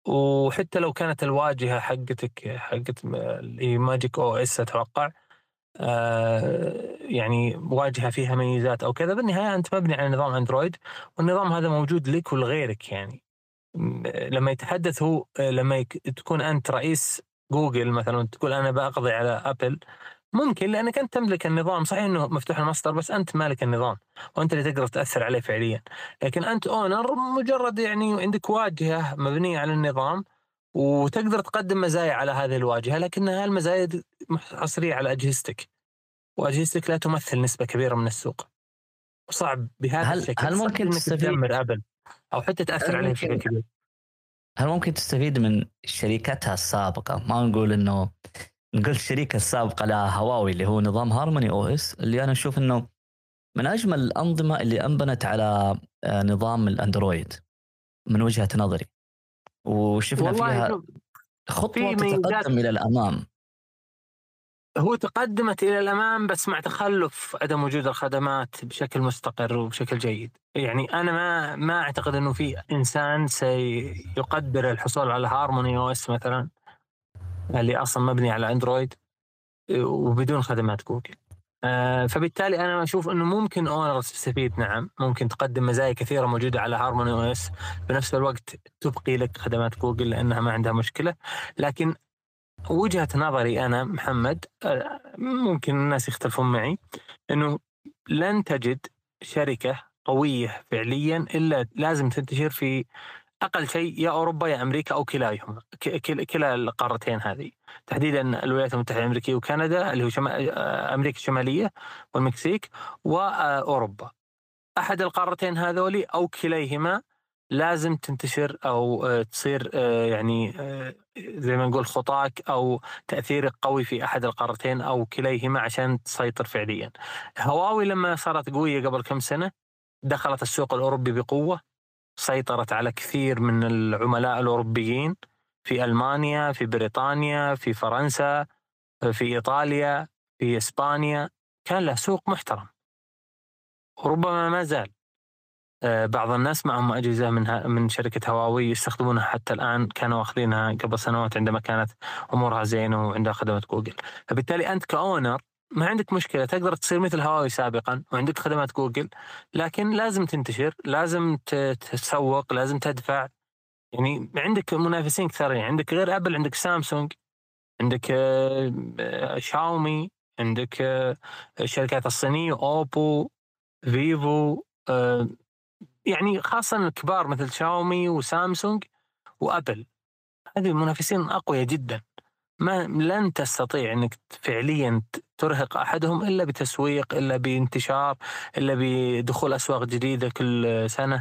وحتى لو كانت الواجهة حقت اللي ماجيك او اس اتوقع، يعني واجهة فيها ميزات أو كذا، بالنهاية أنت مبني على نظام أندرويد، والنظام هذا موجود لك ولغيرك يعني. لما يتحدث هو لما تكون أنت رئيس جوجل مثلا تقول أنا بقضي على أبل، ممكن لأنك أنت تملك النظام، صحيح أنه مفتوح المصدر بس أنت مالك النظام وأنت اللي تقدر تأثر عليه فعليا. لكن أنت أونر، مجرد يعني عندك واجهة مبنية على النظام وتقدر تقدم مزايا على هذه الواجهة، لكنها المزايا حصرية على أجهزتك، وأجهزتك لا تمثل نسبة كبيرة من السوق، وصعب بهذا هل الشكل هل صعب ممكن أنك تستفيد تدمر أبل أو حتى تأثر هل عليها بشكل ممكن كبير. هل ممكن تستفيد من شركتها السابقة؟ ما نقول انه نقول الشركة السابقة لها هواوي اللي هو نظام هارموني او اس، اللي انا اشوف انه من اجمل الانظمة اللي انبنت على نظام الاندرويد من وجهة نظري، وشفنا والله فيها شوف، خطوة في ميزات، تتقدم الى الامام. هو تقدمت إلى الأمام بس مع تخلف عدم وجود الخدمات بشكل مستقر وبشكل جيد. يعني أنا ما أعتقد أنه في إنسان سيقدر الحصول على هارموني او اس مثلا اللي أصلا مبني على أندرويد وبدون خدمات جوجل. فبالتالي أنا أشوف أنه ممكن أونر تستفيد، نعم ممكن تقدم مزايا كثيرة موجودة على هارموني او اس، بنفس الوقت تبقي لك خدمات جوجل لأنها ما عندها مشكلة. لكن وجهة نظري أنا محمد، ممكن الناس يختلفون معي، أنه لن تجد شركة قوية فعليا إلا لازم تنتشر في أقل شيء يا أوروبا يا أمريكا أو كلاهما، كلا القارتين هذه، تحديدا الولايات المتحدة الأمريكية وكندا اللي هو أمريكا الشمالية والمكسيك، وأوروبا. أحد القارتين هذولي أو كليهما لازم تنتشر أو تصير يعني زي ما نقول خطاك أو تأثيرك قوي في أحد القارتين أو كليهما عشان تسيطر فعليا. هواوي لما صارت قوية قبل كم سنة دخلت السوق الأوروبي بقوة، سيطرت على كثير من العملاء الأوروبيين في ألمانيا، في بريطانيا، في فرنسا، في إيطاليا، في إسبانيا، كان له سوق محترم، وربما ما زال. بعض الناس معهم أجهزة من شركة هواوي يستخدمونها حتى الآن، كانوا أخذينها قبل سنوات عندما كانت أمورها زينة وعندها خدمات جوجل. فبالتالي أنت كأونر ما عندك مشكلة، تقدر تصير مثل هواوي سابقا وعندك خدمات جوجل، لكن لازم تنتشر، لازم تسوق، لازم تدفع. يعني عندك منافسين كثيرين، عندك غير أبل عندك سامسونج، عندك شاومي، عندك الشركات الصينية أوبو، فيفو، يعني خاصة الكبار مثل شاومي وسامسونج وأبل، هذه منافسين أقوياء جدا. ما لن تستطيع أنك فعليا ترهق أحدهم إلا بتسويق، إلا بانتشار، إلا بدخول أسواق جديدة كل سنة،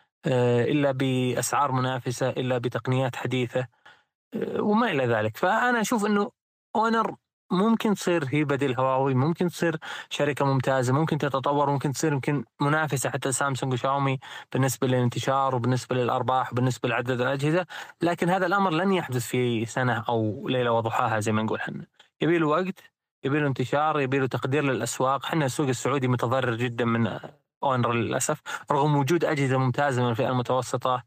إلا بأسعار منافسة، إلا بتقنيات حديثة، وما إلى ذلك. فأنا أشوف أنه أونر ممكن تصير هي بديل هواوي، ممكن تصير شركة ممتازة، ممكن تتطور، ممكن تصير يمكن منافسة حتى سامسونج وشاومي بالنسبة للانتشار وبالنسبة للأرباح وبالنسبة لعدد الأجهزة. لكن هذا الأمر لن يحدث في سنة أو ليلة وضحاها زي ما نقول حنا، يبي له وقت، يبي له انتشار، يبي له تقدير للأسواق. حنا السوق السعودي متضرر جدا من اونر للاسف، رغم وجود اجهزه ممتازه من الفئه المتوسطه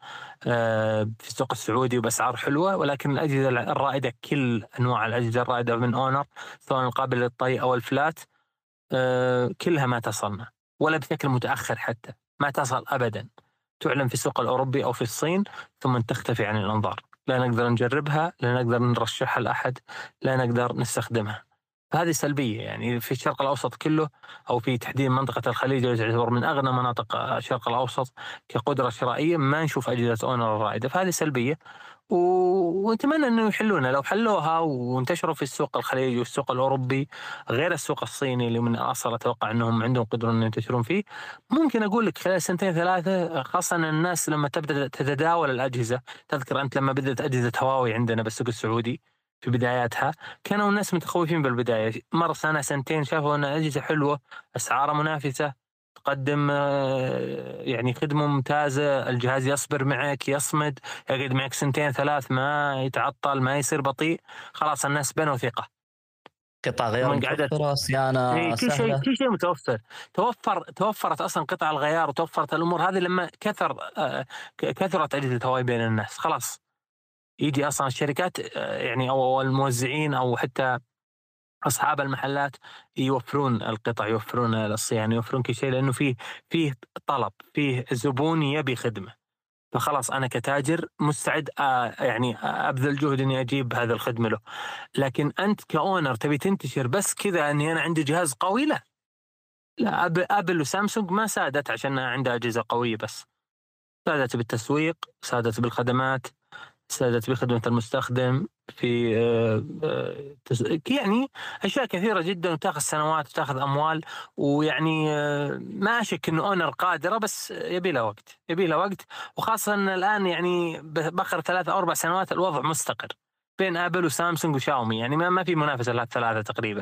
في السوق السعودي وباسعار حلوه، ولكن الاجهزه الرائده، كل انواع الاجهزه الرائده من اونر سواء القابله للطي او الفلات، كلها ما تصلنا، ولا بشكل متاخر حتى ما تصل ابدا. تعلن في السوق الاوروبي او في الصين ثم تختفي عن الانظار، لا نقدر نجربها، لا نقدر نرشحها لاحد، لا نقدر نستخدمها. فهذه سلبية يعني في الشرق الأوسط كله، أو في تحديد منطقة الخليج اللي تعتبر من أغنى مناطق الشرق الأوسط كقدرة شرائية، ما نشوف أجهزة أونر رائدة، فهذه سلبية. ونتمنى أنه يحلونها، لو حلوها وانتشروا في السوق الخليجي والسوق الأوروبي غير السوق الصيني اللي من الأصل أتوقع أنهم عندهم قدرة أن ينتشرون فيه. ممكن أقول لك خلال سنتين ثلاثة، خاصة الناس لما تبدأ تتداول الأجهزة. تذكر أنت لما بدأت أجهزة هواوي عندنا بالسوق السعودي في بداياتها، كانوا الناس متخوفين بالبداية، مر سنة سنتين شافوا أن أجهزة حلوة، أسعارها منافسة، تقدم يعني خدمة ممتازة، الجهاز يصبر معك، يصمد، يقعد معك سنتين ثلاث، ما يتعطل، ما يصير بطيء، خلاص الناس بنوا ثقة. قطع غيار من قعدت متوفرة، صيانة سهلة. كل شيء متوفر، توفرت أصلا قطع الغيار وتوفرت الأمور هذه لما كثرت أجهزة هواوي بين الناس. خلاص يجي اصلا الشركات يعني او الموزعين او حتى أصحاب المحلات يوفرون القطع، يوفرون الصيانة، يوفرون كل شيء، لأنه فيه طلب، فيه زبون يبي خدمة. فخلاص أنا كتاجر مستعد يعني أبذل جهد إني أجيب هذه الخدمة له. لكن أنت كأونر تبي تنتشر بس كذا إني أنا عندي جهاز قوي، لا لا، أبل وسامسونج ما سادت عشان عندها أجهزة قوية بس، سادت بالتسويق، سادت بالخدمات، سادت بخدمة المستخدم، في يعني أشياء كثيرة جدا، وتاخذ سنوات وتاخذ أموال. ويعني ما أشك إنه أونر قادرة، بس يبي له وقت، يبي له وقت. وخاصة إن الآن يعني بآخر 3 أو 4 سنوات الوضع مستقر بين أبل وسامسونج وشاومي، يعني ما في منافسة للثلاثة تقريبا.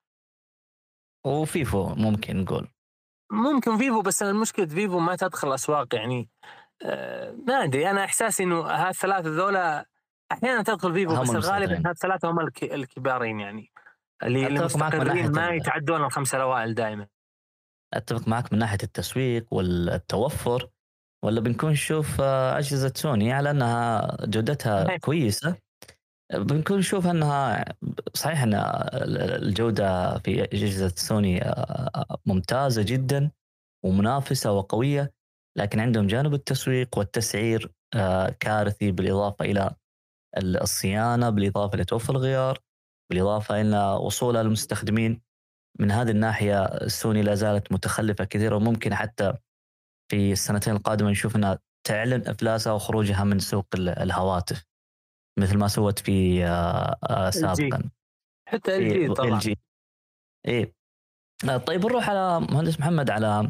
وفيفو ممكن نقول. ممكن فيفو، بس المشكلة فيفو ما تدخل أسواق يعني. ما أدري، أنا إحساسي إنه هالثلاثة ذولا أحيانا تدخل فيفو، هم بس غالبا المسيطرين. هالثلاثة هم الكبارين يعني، اللي اتفق معك من ناحيه مستقرين، ما يتعدون ال5 الأوائل دائما. اتفق معك من ناحيه التسويق والتوفر. ولا بنكون نشوف اجهزه سوني على انها جودتها صحيح. كويسه. بنكون نشوف انها صحيح ان الجوده في اجهزه سوني ممتازه جدا ومنافسه وقويه، لكن عندهم جانب التسويق والتسعير كارثي، بالاضافه الى الصيانه، بالاضافه الى توفر الغيار، بالاضافه الى وصولها للمستخدمين. من هذه الناحيه سوني لا زالت متخلفه كثيرا، وممكن حتى في السنتين القادمه نشوف انها تعلن افلاسها وخروجها من سوق الهواتف، مثل ما سوت في الجي، سابقا حتى في الجي ال طبعا. جي. ايه. طيب نروح على مهندس محمد، على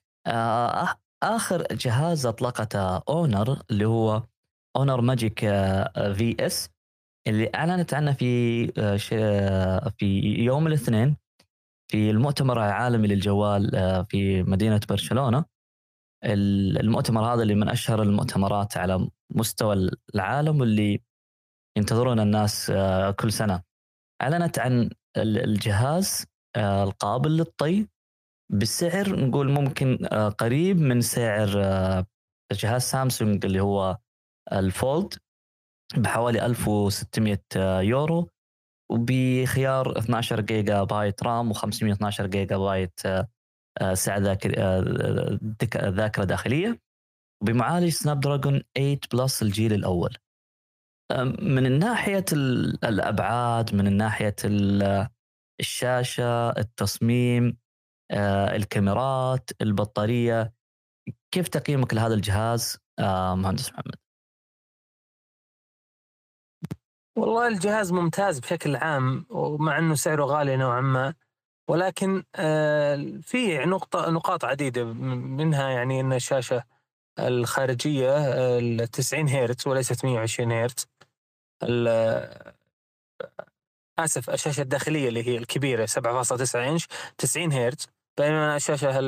اخر جهاز اطلقته اونر، اللي هو اونر ماجيك في اس، اللي اعلنت عنه في في يوم الاثنين في المؤتمر العالمي للجوال في مدينه برشلونه. المؤتمر هذا اللي من اشهر المؤتمرات على مستوى العالم، واللي ينتظرون الناس كل سنه. اعلنت عن الجهاز القابل للطي بسعر نقول ممكن قريب من سعر جهاز سامسونج اللي هو الفولد، بحوالي 1600 يورو، وبخيار 12 جيجا بايت رام و512 جيجا بايت سعة ذاكرة داخلية، وبمعالج سناب دراجون 8 بلس الجيل الأول. من ناحية الأبعاد، من ناحية الشاشة، التصميم، الكاميرات، البطارية، كيف تقييمك لهذا الجهاز مهندس محمد؟ والله الجهاز ممتاز بشكل عام، ومع انه سعره غالي نوعا ما، ولكن في نقاط عديدة، منها يعني ان الشاشة الخارجية 90 هرتز وليست 120 هرتز. آسف، الشاشة الداخلية اللي هي الكبيرة 7.9 إنش 90 هرتز، بينما الشاشة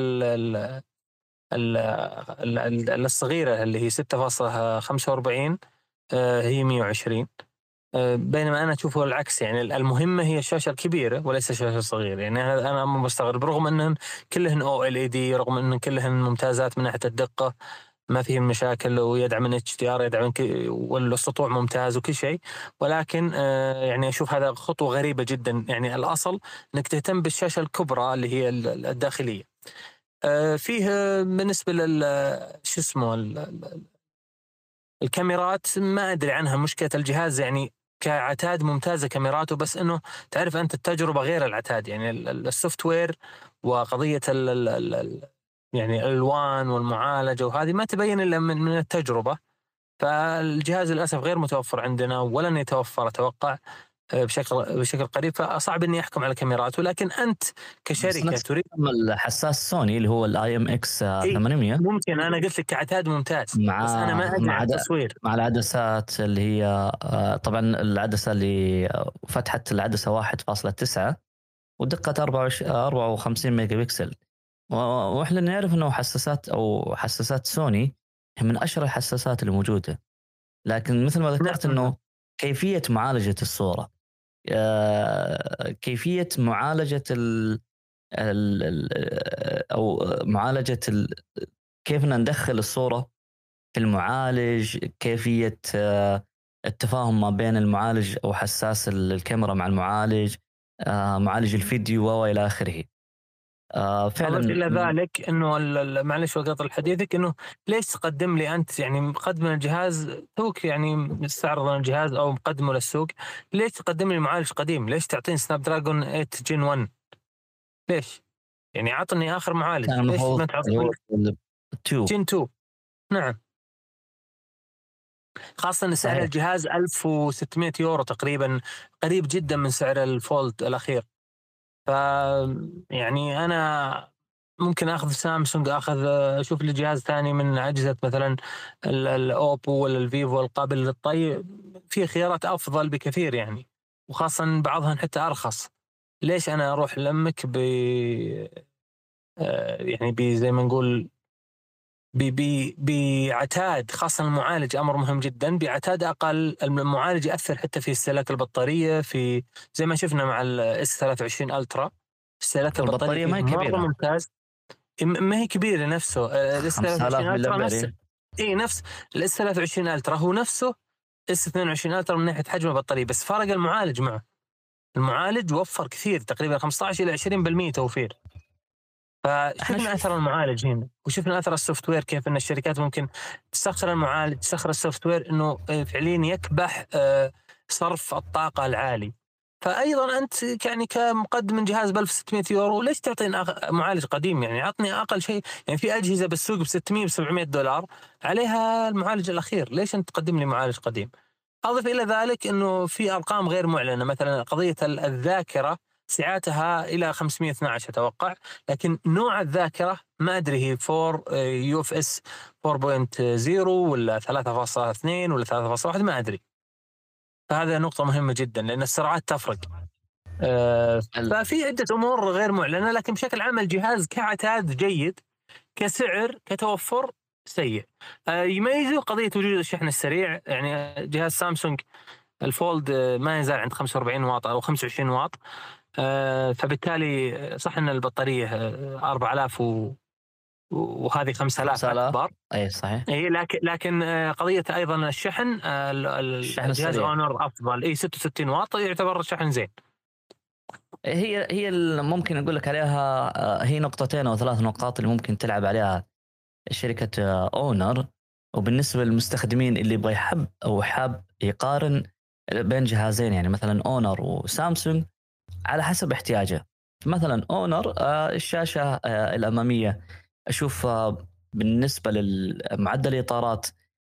الصغيرة اللي هي 6.45 هي 120. بينما أنا أشوفه العكس، يعني المهمة هي الشاشة الكبيرة وليس الشاشة الصغيرة. يعني أنا مستغرب، رغم أنهن كلهن OLED، رغم أن كلهن ممتازات من ناحية الدقة، ما فيهم مشاكل، ويدعم ال HDR، يدعم والسطوع ممتاز وكل شيء، ولكن يعني أشوف هذا خطوة غريبة جدا. يعني الأصل أنك تهتم بالشاشة الكبرى اللي هي الداخلية. فيه بالنسبة شو اسمه الكاميرات، ما أدري عنها مشكلة الجهاز، يعني كعتاد ممتازة كاميراته، بس إنه تعرف أنت التجربة غير العتاد، يعني السوفت وير وقضية يعني الألوان والمعالجة وهذه ما تبين إلا من التجربة. فالجهاز للأسف غير متوفر عندنا، ولن يتوفر أتوقع بشكل قريب، فصعب إني أحكم على كاميراته. لكن أنت بس كشركة نفس تريد. الحساس سوني اللي هو الاي ام اكس إيه 800، ممكن، أنا قلت لك كعتاد ممتاز، بس أنا ما أدري عن التصوير. مع العدسات اللي هي طبعا العدسة اللي فتحت العدسة 1.9 ودقة 54 ميجا بكسل. واحنا نعرف انه حساسات او حساسات سوني هي من اشهر الحساسات اللي موجودة، لكن مثل ما ذكرت نعم. انه كيفية معالجة الصورة، كيفية معالجة او معالجة كيف ندخل الصورة في المعالج، كيفية التفاهم ما بين المعالج أو حساس الكاميرا مع المعالج، معالج الفيديو وإلى آخره. أضف فعلا إلى ذلك إنه معلش وقطع حديثك، إنه ليش تقدم لي أنت يعني مقدم الجهاز توك يعني مستعرض الجهاز أو مقدمه للسوق، ليش تقدم لي معالج قديم؟ ليش تعطيني سناب دراجون 8 جين 1؟ ليش؟ يعني عطني آخر معالج، كان ليش المفروض ما اللي هو تعطيني 2. جين 2؟ نعم، خاصة إن سعر صحيح. الجهاز 1600 يورو تقريبا، قريب جدا من سعر الفولد الأخير. ف يعني أنا ممكن آخذ سامسونج، أشوف لي جهاز ثاني من أجهزة مثلا الأوبو ولا الفيفو القابل للطي، في خيارات أفضل بكثير يعني، وخاصة بعضها حتى أرخص. ليش أنا أروح لمك يعني زي ما نقول بعتاد، خاصة المعالج أمر مهم جدا، بعتاد أقل المعالج يأثر حتى في استهلاك البطارية، في زي ما شفنا مع الاس 23 الترا استهلاك البطارية والبطارية فيه ما هي مرة كبيرة، ممتاز. ما هي كبيرة نفسه الاس 5000 23 ملي الترا أمبير. نفس، اي نفس الاس 23 الترا هو نفسه اس 22 الترا من ناحية حجم البطارية، بس فرق المعالج معه. المعالج وفر كثير، تقريبا 15 إلى 20% توفير. احنا فشفنا اثر شوف، المعالج هنا، وشفنا اثر السوفت وير، كيف ان الشركات ممكن تسخر المعالج، تسخر السوفت وير انه فعليا يكبح صرف الطاقه العالي. فايضا انت يعني كمقدم جهاز ب 1600 يورو، ليش تعطيني معالج قديم؟ يعني عطني اقل شيء، يعني في اجهزه بالسوق ب 600 ب 700 دولار عليها المعالج الاخير، ليش انت تقدم لي معالج قديم؟ أضف إلى ذلك أنه في أرقام غير معلنة، مثلا قضية الذاكرة سعتها إلى 512 أتوقع، لكن نوع الذاكرة ما أدري هي 4 يو اف اس 4.0 ولا 3.2 ولا 3.1، ما أدري. فهذا نقطة مهمة جدا لأن السرعات تفرق. ال- ففي عدة أمور غير معلنة، لكن بشكل عام الجهاز كعتاد جيد، كسعر كتوفر سيء. يميزه قضية وجود الشحن السريع، يعني جهاز سامسونج الفولد ما يزال عند 45 واط أو 25 واط. فبالتالي صح أن البطارية 4000 وهذه 5000 5000. أكبر. أي صحيح. إيه، لكن قضية أيضا الشحن، الشحن الجهاز السريع أونر أفضل، 66 واط يعتبر الشحن زين. هي اللي ممكن أقول لك عليها. هي نقطتين أو 3 نقاط اللي ممكن تلعب عليها شركة أونر. وبالنسبة للمستخدمين اللي يبغى يحب أو حاب يقارن بين جهازين، يعني مثلا أونر وسامسونج على حسب احتياجه. مثلا أونر الشاشة الأمامية أشوف بالنسبة للمعدل الإطارات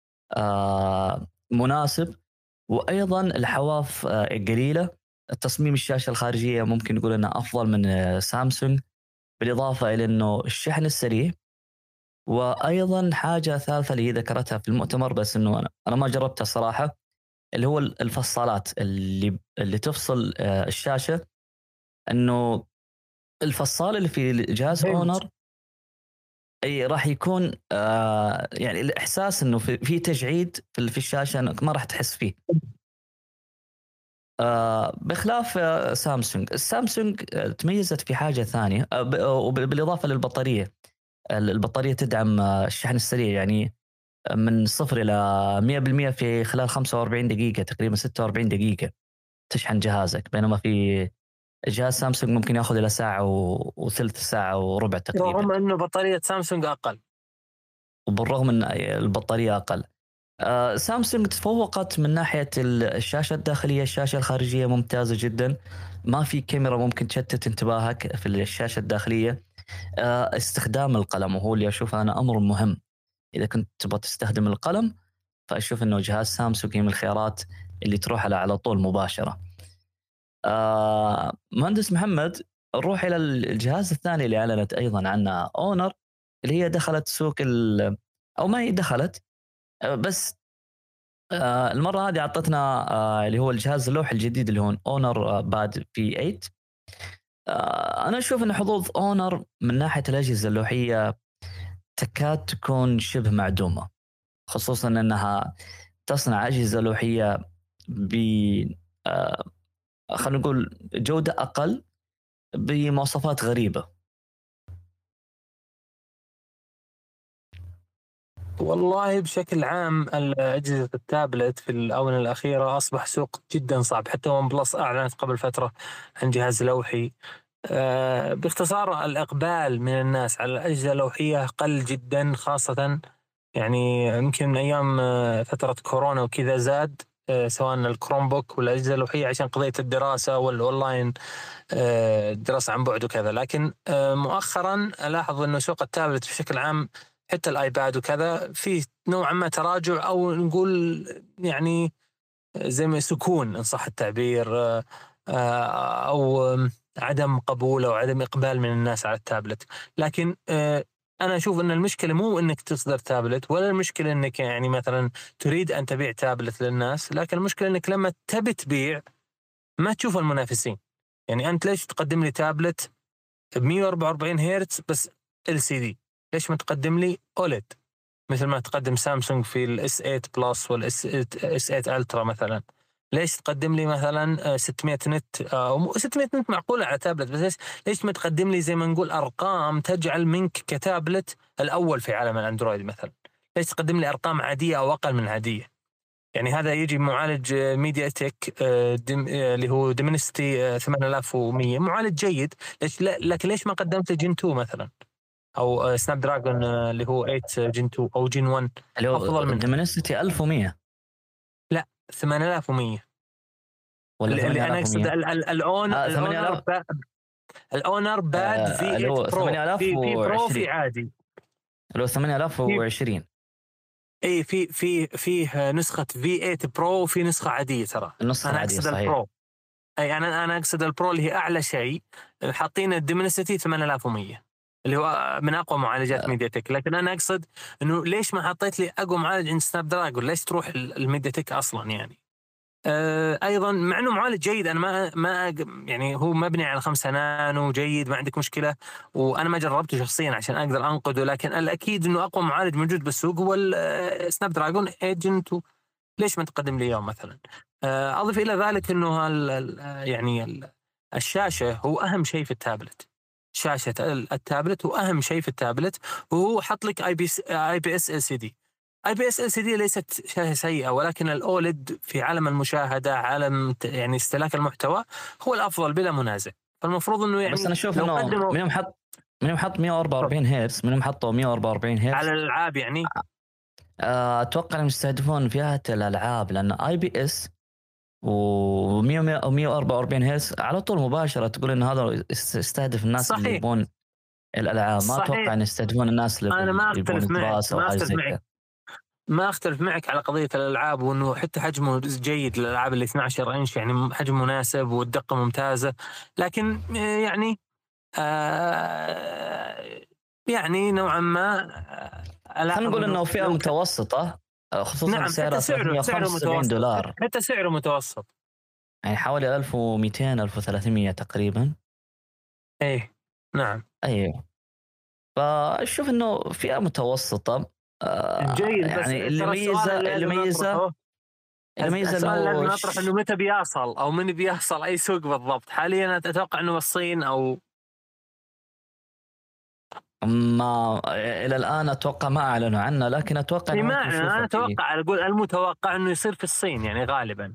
مناسب، وأيضا الحواف قليلة. تصميم الشاشة الخارجية ممكن نقول أنها أفضل من سامسونج، بالإضافة إلى أنه الشحن السريع. وأيضا حاجة ثالثة اللي هي ذكرتها في المؤتمر بس أنه أنا ما جربتها صراحة، اللي هو الفصالات اللي تفصل الشاشة. أنه الفصال اللي في جهاز فهمت. أونر اي راح يكون يعني الاحساس انه في تجعيد في الشاشه، انك ما راح تحس فيه. بخلاف سامسونج. السامسونج تميزت في حاجه ثانيه، وبالاضافه للبطاريه. البطاريه تدعم الشحن السريع، يعني من 0 الى 100% في خلال 45 دقيقه، تقريبا 46 دقيقه تشحن جهازك. بينما في جهاز سامسونج ممكن ياخذ الى ساعه وثلث، ساعه وربع تقريبا. رغم أنه بطارية سامسونج أقل. وبالرغم ان البطاريه اقل، سامسونج تفوقت من ناحية الشاشة الداخلية. الشاشة الخارجية ممتازة جدا، ما في كاميرا ممكن تشتت انتباهك في الشاشة الداخلية. استخدام القلم وهو اللي أشوفه أنا أمر مهم. إذا كنت تبغى تستخدم القلم فأشوف أنه جهاز سامسونج من الخيارات اللي تروح على طول مباشرة. مهندس محمد، نروح إلى الجهاز الثاني اللي أعلنت أيضا عنه أونر، اللي هي دخلت سوق أو ما هي دخلت، بس المرة هذه أعطتنا اللي هو الجهاز اللوحي الجديد اللي هو أونر باد في 8. أنا أشوف أن حظوظ أونر من ناحية الأجهزة اللوحية تكاد تكون شبه معدومة، خصوصا أنها تصنع أجهزة لوحية ب خلينا نقول جودة أقل بمواصفات غريبة. والله بشكل عام أجهزة التابلت في الآونة الأخيرة أصبح سوق جدا صعب. حتى ون بلس أعلنت قبل فترة عن جهاز لوحي. باختصار الإقبال من الناس على الأجهزة اللوحية قل جدا، خاصة يعني يمكن من أيام فترة كورونا وكذا زاد، سواء الكروم بوك والأجهزة اللوحية عشان قضية الدراسة والأونلاين، الدراسة عن بعد وكذا. لكن مؤخرا ألاحظ أنه سوق التابلت بشكل عام حتى الآيباد وكذا في نوعا ما تراجع، أو نقول يعني زي ما سكون إن صح التعبير، أو عدم قبول أو عدم إقبال من الناس على التابلت. لكن أنا أشوف أن المشكلة مو أنك تصدر تابلت، ولا المشكلة أنك يعني مثلا تريد أن تبيع تابلت للناس، لكن المشكلة أنك لما تبي تبيع ما تشوف المنافسين. يعني أنت ليش تقدم لي تابلت ب 144 هرتز بس LCD؟ ليش ما تقدم لي OLED مثل ما تقدم سامسونج في الاس 8 بلس والاس 8 الترا مثلا؟ ليش تقدم لي مثلا 600 نت او 600 نت معقوله على تابلت، بس ليش ما تقدم لي زي ما نقول ارقام تجعل منك كتابلت الاول في عالم الاندرويد مثلا؟ ليش تقدم لي ارقام عاديه او اقل من عاديه؟ يعني هذا يجي معالج ميديا تك اللي هو ديمنستي 8100، معالج جيد، لكن ليش ما قدمت جين 2 مثلا، او سناب دراجون اللي هو 8 جين 2 او جين 1 افضل من ديمنسيتي 1100 لا 8100 ولا اللي انا اقصد 8000 الاونر باد في اللي 8 هو برو، في برو 8020 في عادي، اللي هو 8020. اي في نسخه في 8 برو وفي نسخه عاديه ترى. النسخة انا العادية اقصد صحيح. البرو، اي انا اقصد البرو اللي هي اعلى شيء، حاطين الديمنسيتي 8100 اللي هو من اقوى معالجات ميديا تك. لكن انا اقصد انه ليش ما حطيت لي اقوى معالج عند سناب دراجون؟ ليش تروح الميديا تك اصلا يعني؟ ايضا مع انه معالج جيد، انا ما يعني هو مبني على 5 نانو جيد، ما عندك مشكله، وانا ما جربته شخصيا عشان اقدر انقده، لكن الاكيد انه اقوى معالج موجود بالسوق هو السناب دراجون ايجنت. ليش ما تقدم لي يوم مثلا؟ اضف الى ذلك انه الشاشه هو اهم شيء في التابلت. شاشه التابلت هو اهم شيء في التابلت، وهو حط لك IPS LCD. IPS LCD ليست شاشه سيئه، ولكن الاولد في عالم المشاهده، عالم يعني استهلاك المحتوى، هو الافضل بلا منازع. فالمفروض انه يعني بس انا اشوف لو انه قدموا من يوم حط 144 هرتز، من يوم حطوا 144 هرتز على الالعاب يعني اتوقع انهم يستهدفون فئة الالعاب، لان IPS و144 هرتز على طول مباشرة تقول ان هذا يستهدف الناس اللي صحيح يبون الالعاب. ما اتوقع صحيح. ان يستهدفون الناس اللي انا ما يبون اختلف معك الدراسة وحاجة زي كذا. ما اختلف معك على قضيه الالعاب، وانه حتى حجمه جيد للالعاب اللي 12 انش، يعني حجم مناسب والدقه ممتازه. لكن يعني يعني نوعا ما خلينا الاحظ نقول انه انه فئة لو متوسطة، خصوصا نعم سعرها حتى سعره 375 متوسط، دولار حتى سعره متوسط. يعني حوالي 1200 1300 تقريبا. ايه نعم ايوه، فاشوف انه فئة متوسطة. جيد. بس يعني اللي ترى السؤال ميزه اللي اللي لازم ميزه نطرحه، اللي ميزه السؤال اللي انه لازم نطرحه انه متى بيصل، او من بيصل اي سوق بالضبط. حاليا أنا اتوقع انه الصين او ما الى الان اتوقع ما اعلنوا عنه، لكن اتوقع انه ما ممكن انا نشوفه في اتوقع، اقول المتوقع انه يصير في الصين يعني غالبا.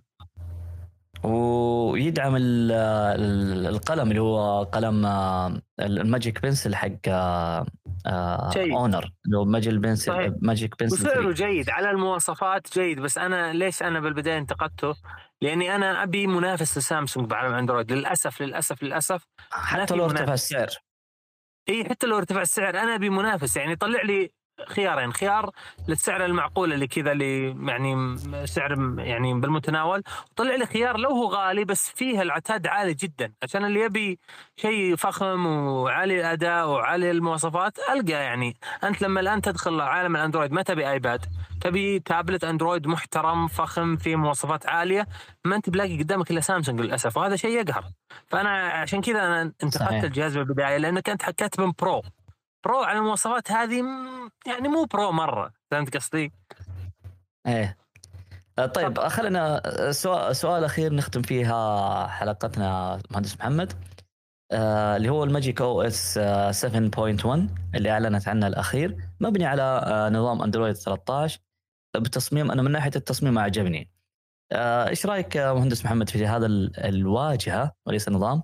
ويدعم القلم اللي هو قلم الماجيك بنسل حق جيد اونر، اللي هو صحيح، ماجيك بنسل وسعره 3. جيد على المواصفات جيد. بس انا ليش انا بالبدايه انتقدته؟ لاني انا ابي منافس لسامسونج بعالم اندرويد. للاسف للاسف للاسف ما حتى في لو ارتفع منافس. السعر. اي حتى لو ارتفع السعر انا ابي منافس، يعني طلع لي خيارين، خيار للسعر المعقول اللي كذا، اللي يعني سعر يعني بالمتناول، وطلع لي خيار لو هو غالي بس فيه العتاد عالي جدا، عشان اللي يبي شيء فخم وعالي الاداء وعالي المواصفات القى. يعني انت لما الان تدخل عالم الاندرويد ما تبي ايباد، تبي تابلت اندرويد محترم فخم فيه مواصفات عاليه، ما انت بلاقي قدامك الا سامسونج للاسف، وهذا شيء يقهر. فانا عشان كذا انا انتقدت صحيح. الجهاز بالبدايه، لانك انت حكيت من برو على المواصفات هذه، يعني مو برو مره. فهمت قصدي؟ ايه طيب خلينا سؤال اخير نختم فيها حلقتنا مهندس محمد. اللي هو الماجيك او اس 7.1 اللي اعلنت عنه الاخير، مبني على نظام اندرويد 13 بتصميم. انا من ناحيه التصميم عجبني. ايش رايك يا مهندس محمد في هذا الواجهه وليس النظام؟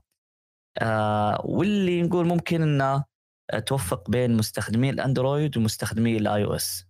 واللي نقول ممكن انه توفق بين مستخدمي الاندرويد ومستخدمي الاي او اس.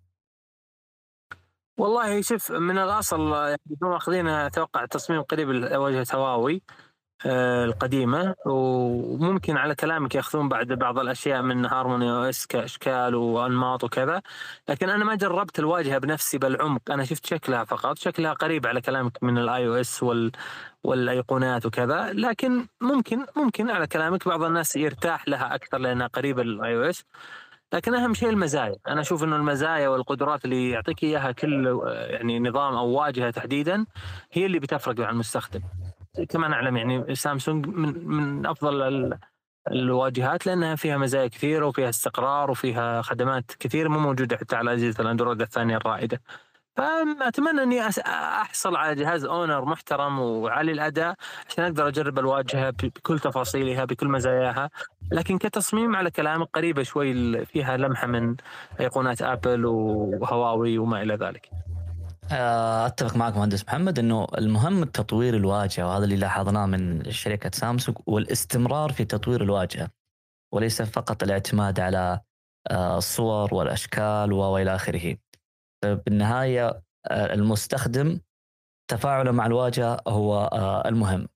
والله شوف، من الأصل يعني هم ماخذين أتوقع تصميم قريب لواجهة هواوي القديمة، وممكن على كلامك ياخذون بعض الأشياء من هارموني او اس كأشكال وأنماط وكذا. لكن أنا ما جربت الواجهة بنفسي بالعمق، أنا شفت شكلها فقط، شكلها قريب على كلامك من الاي او اس والايقونات وكذا. لكن ممكن على كلامك بعض الناس يرتاح لها أكثر لأنها قريبة للاي او اس. لكن أهم شيء المزايا، أنا أشوف إنه المزايا والقدرات اللي يعطيك إياها كل يعني نظام أو واجهة تحديدا هي اللي بتفرق مع المستخدم. كما نعلم يعني سامسونج من أفضل الواجهات لأنها فيها مزايا كثيرة وفيها استقرار وفيها خدمات كثيرة مو موجودة حتى على أجهزة الأندرويد الثانية الرائدة. فأتمنى أني أحصل على جهاز أونر محترم وعالي الأداء عشان أقدر أجرب الواجهة بكل تفاصيلها بكل مزاياها. لكن كتصميم على كلامك قريبة شوي، فيها لمحة من أيقونات آبل وهواوي وما إلى ذلك. اتفق معك مهندس محمد انه المهم تطوير الواجهه، وهذا اللي لاحظناه من شركه سامسونج، والاستمرار في تطوير الواجهه وليس فقط الاعتماد على الصور والاشكال والى اخره. بالنهايه المستخدم تفاعله مع الواجهه هو المهم.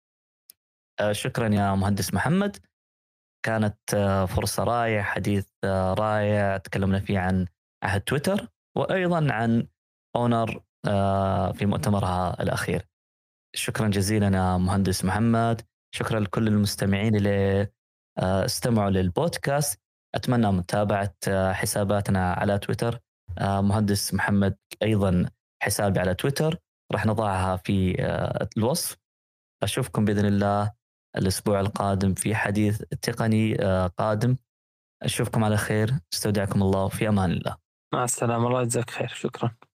شكرا يا مهندس محمد، كانت فرصه رائعه، حديث رائع تكلمنا فيه عن عهد تويتر وايضا عن اونر في مؤتمرها الأخير. شكرا جزيلا يا مهندس محمد، شكرا لكل المستمعين اللي استمعوا للبودكاست. أتمنى متابعة حساباتنا على تويتر. مهندس محمد أيضا حسابي على تويتر راح نضعها في الوصف. أشوفكم بإذن الله الأسبوع القادم في حديث تقني قادم. أشوفكم على خير، استودعكم الله في أمان الله. مع السلامة، الله يجزاك خير، شكرا.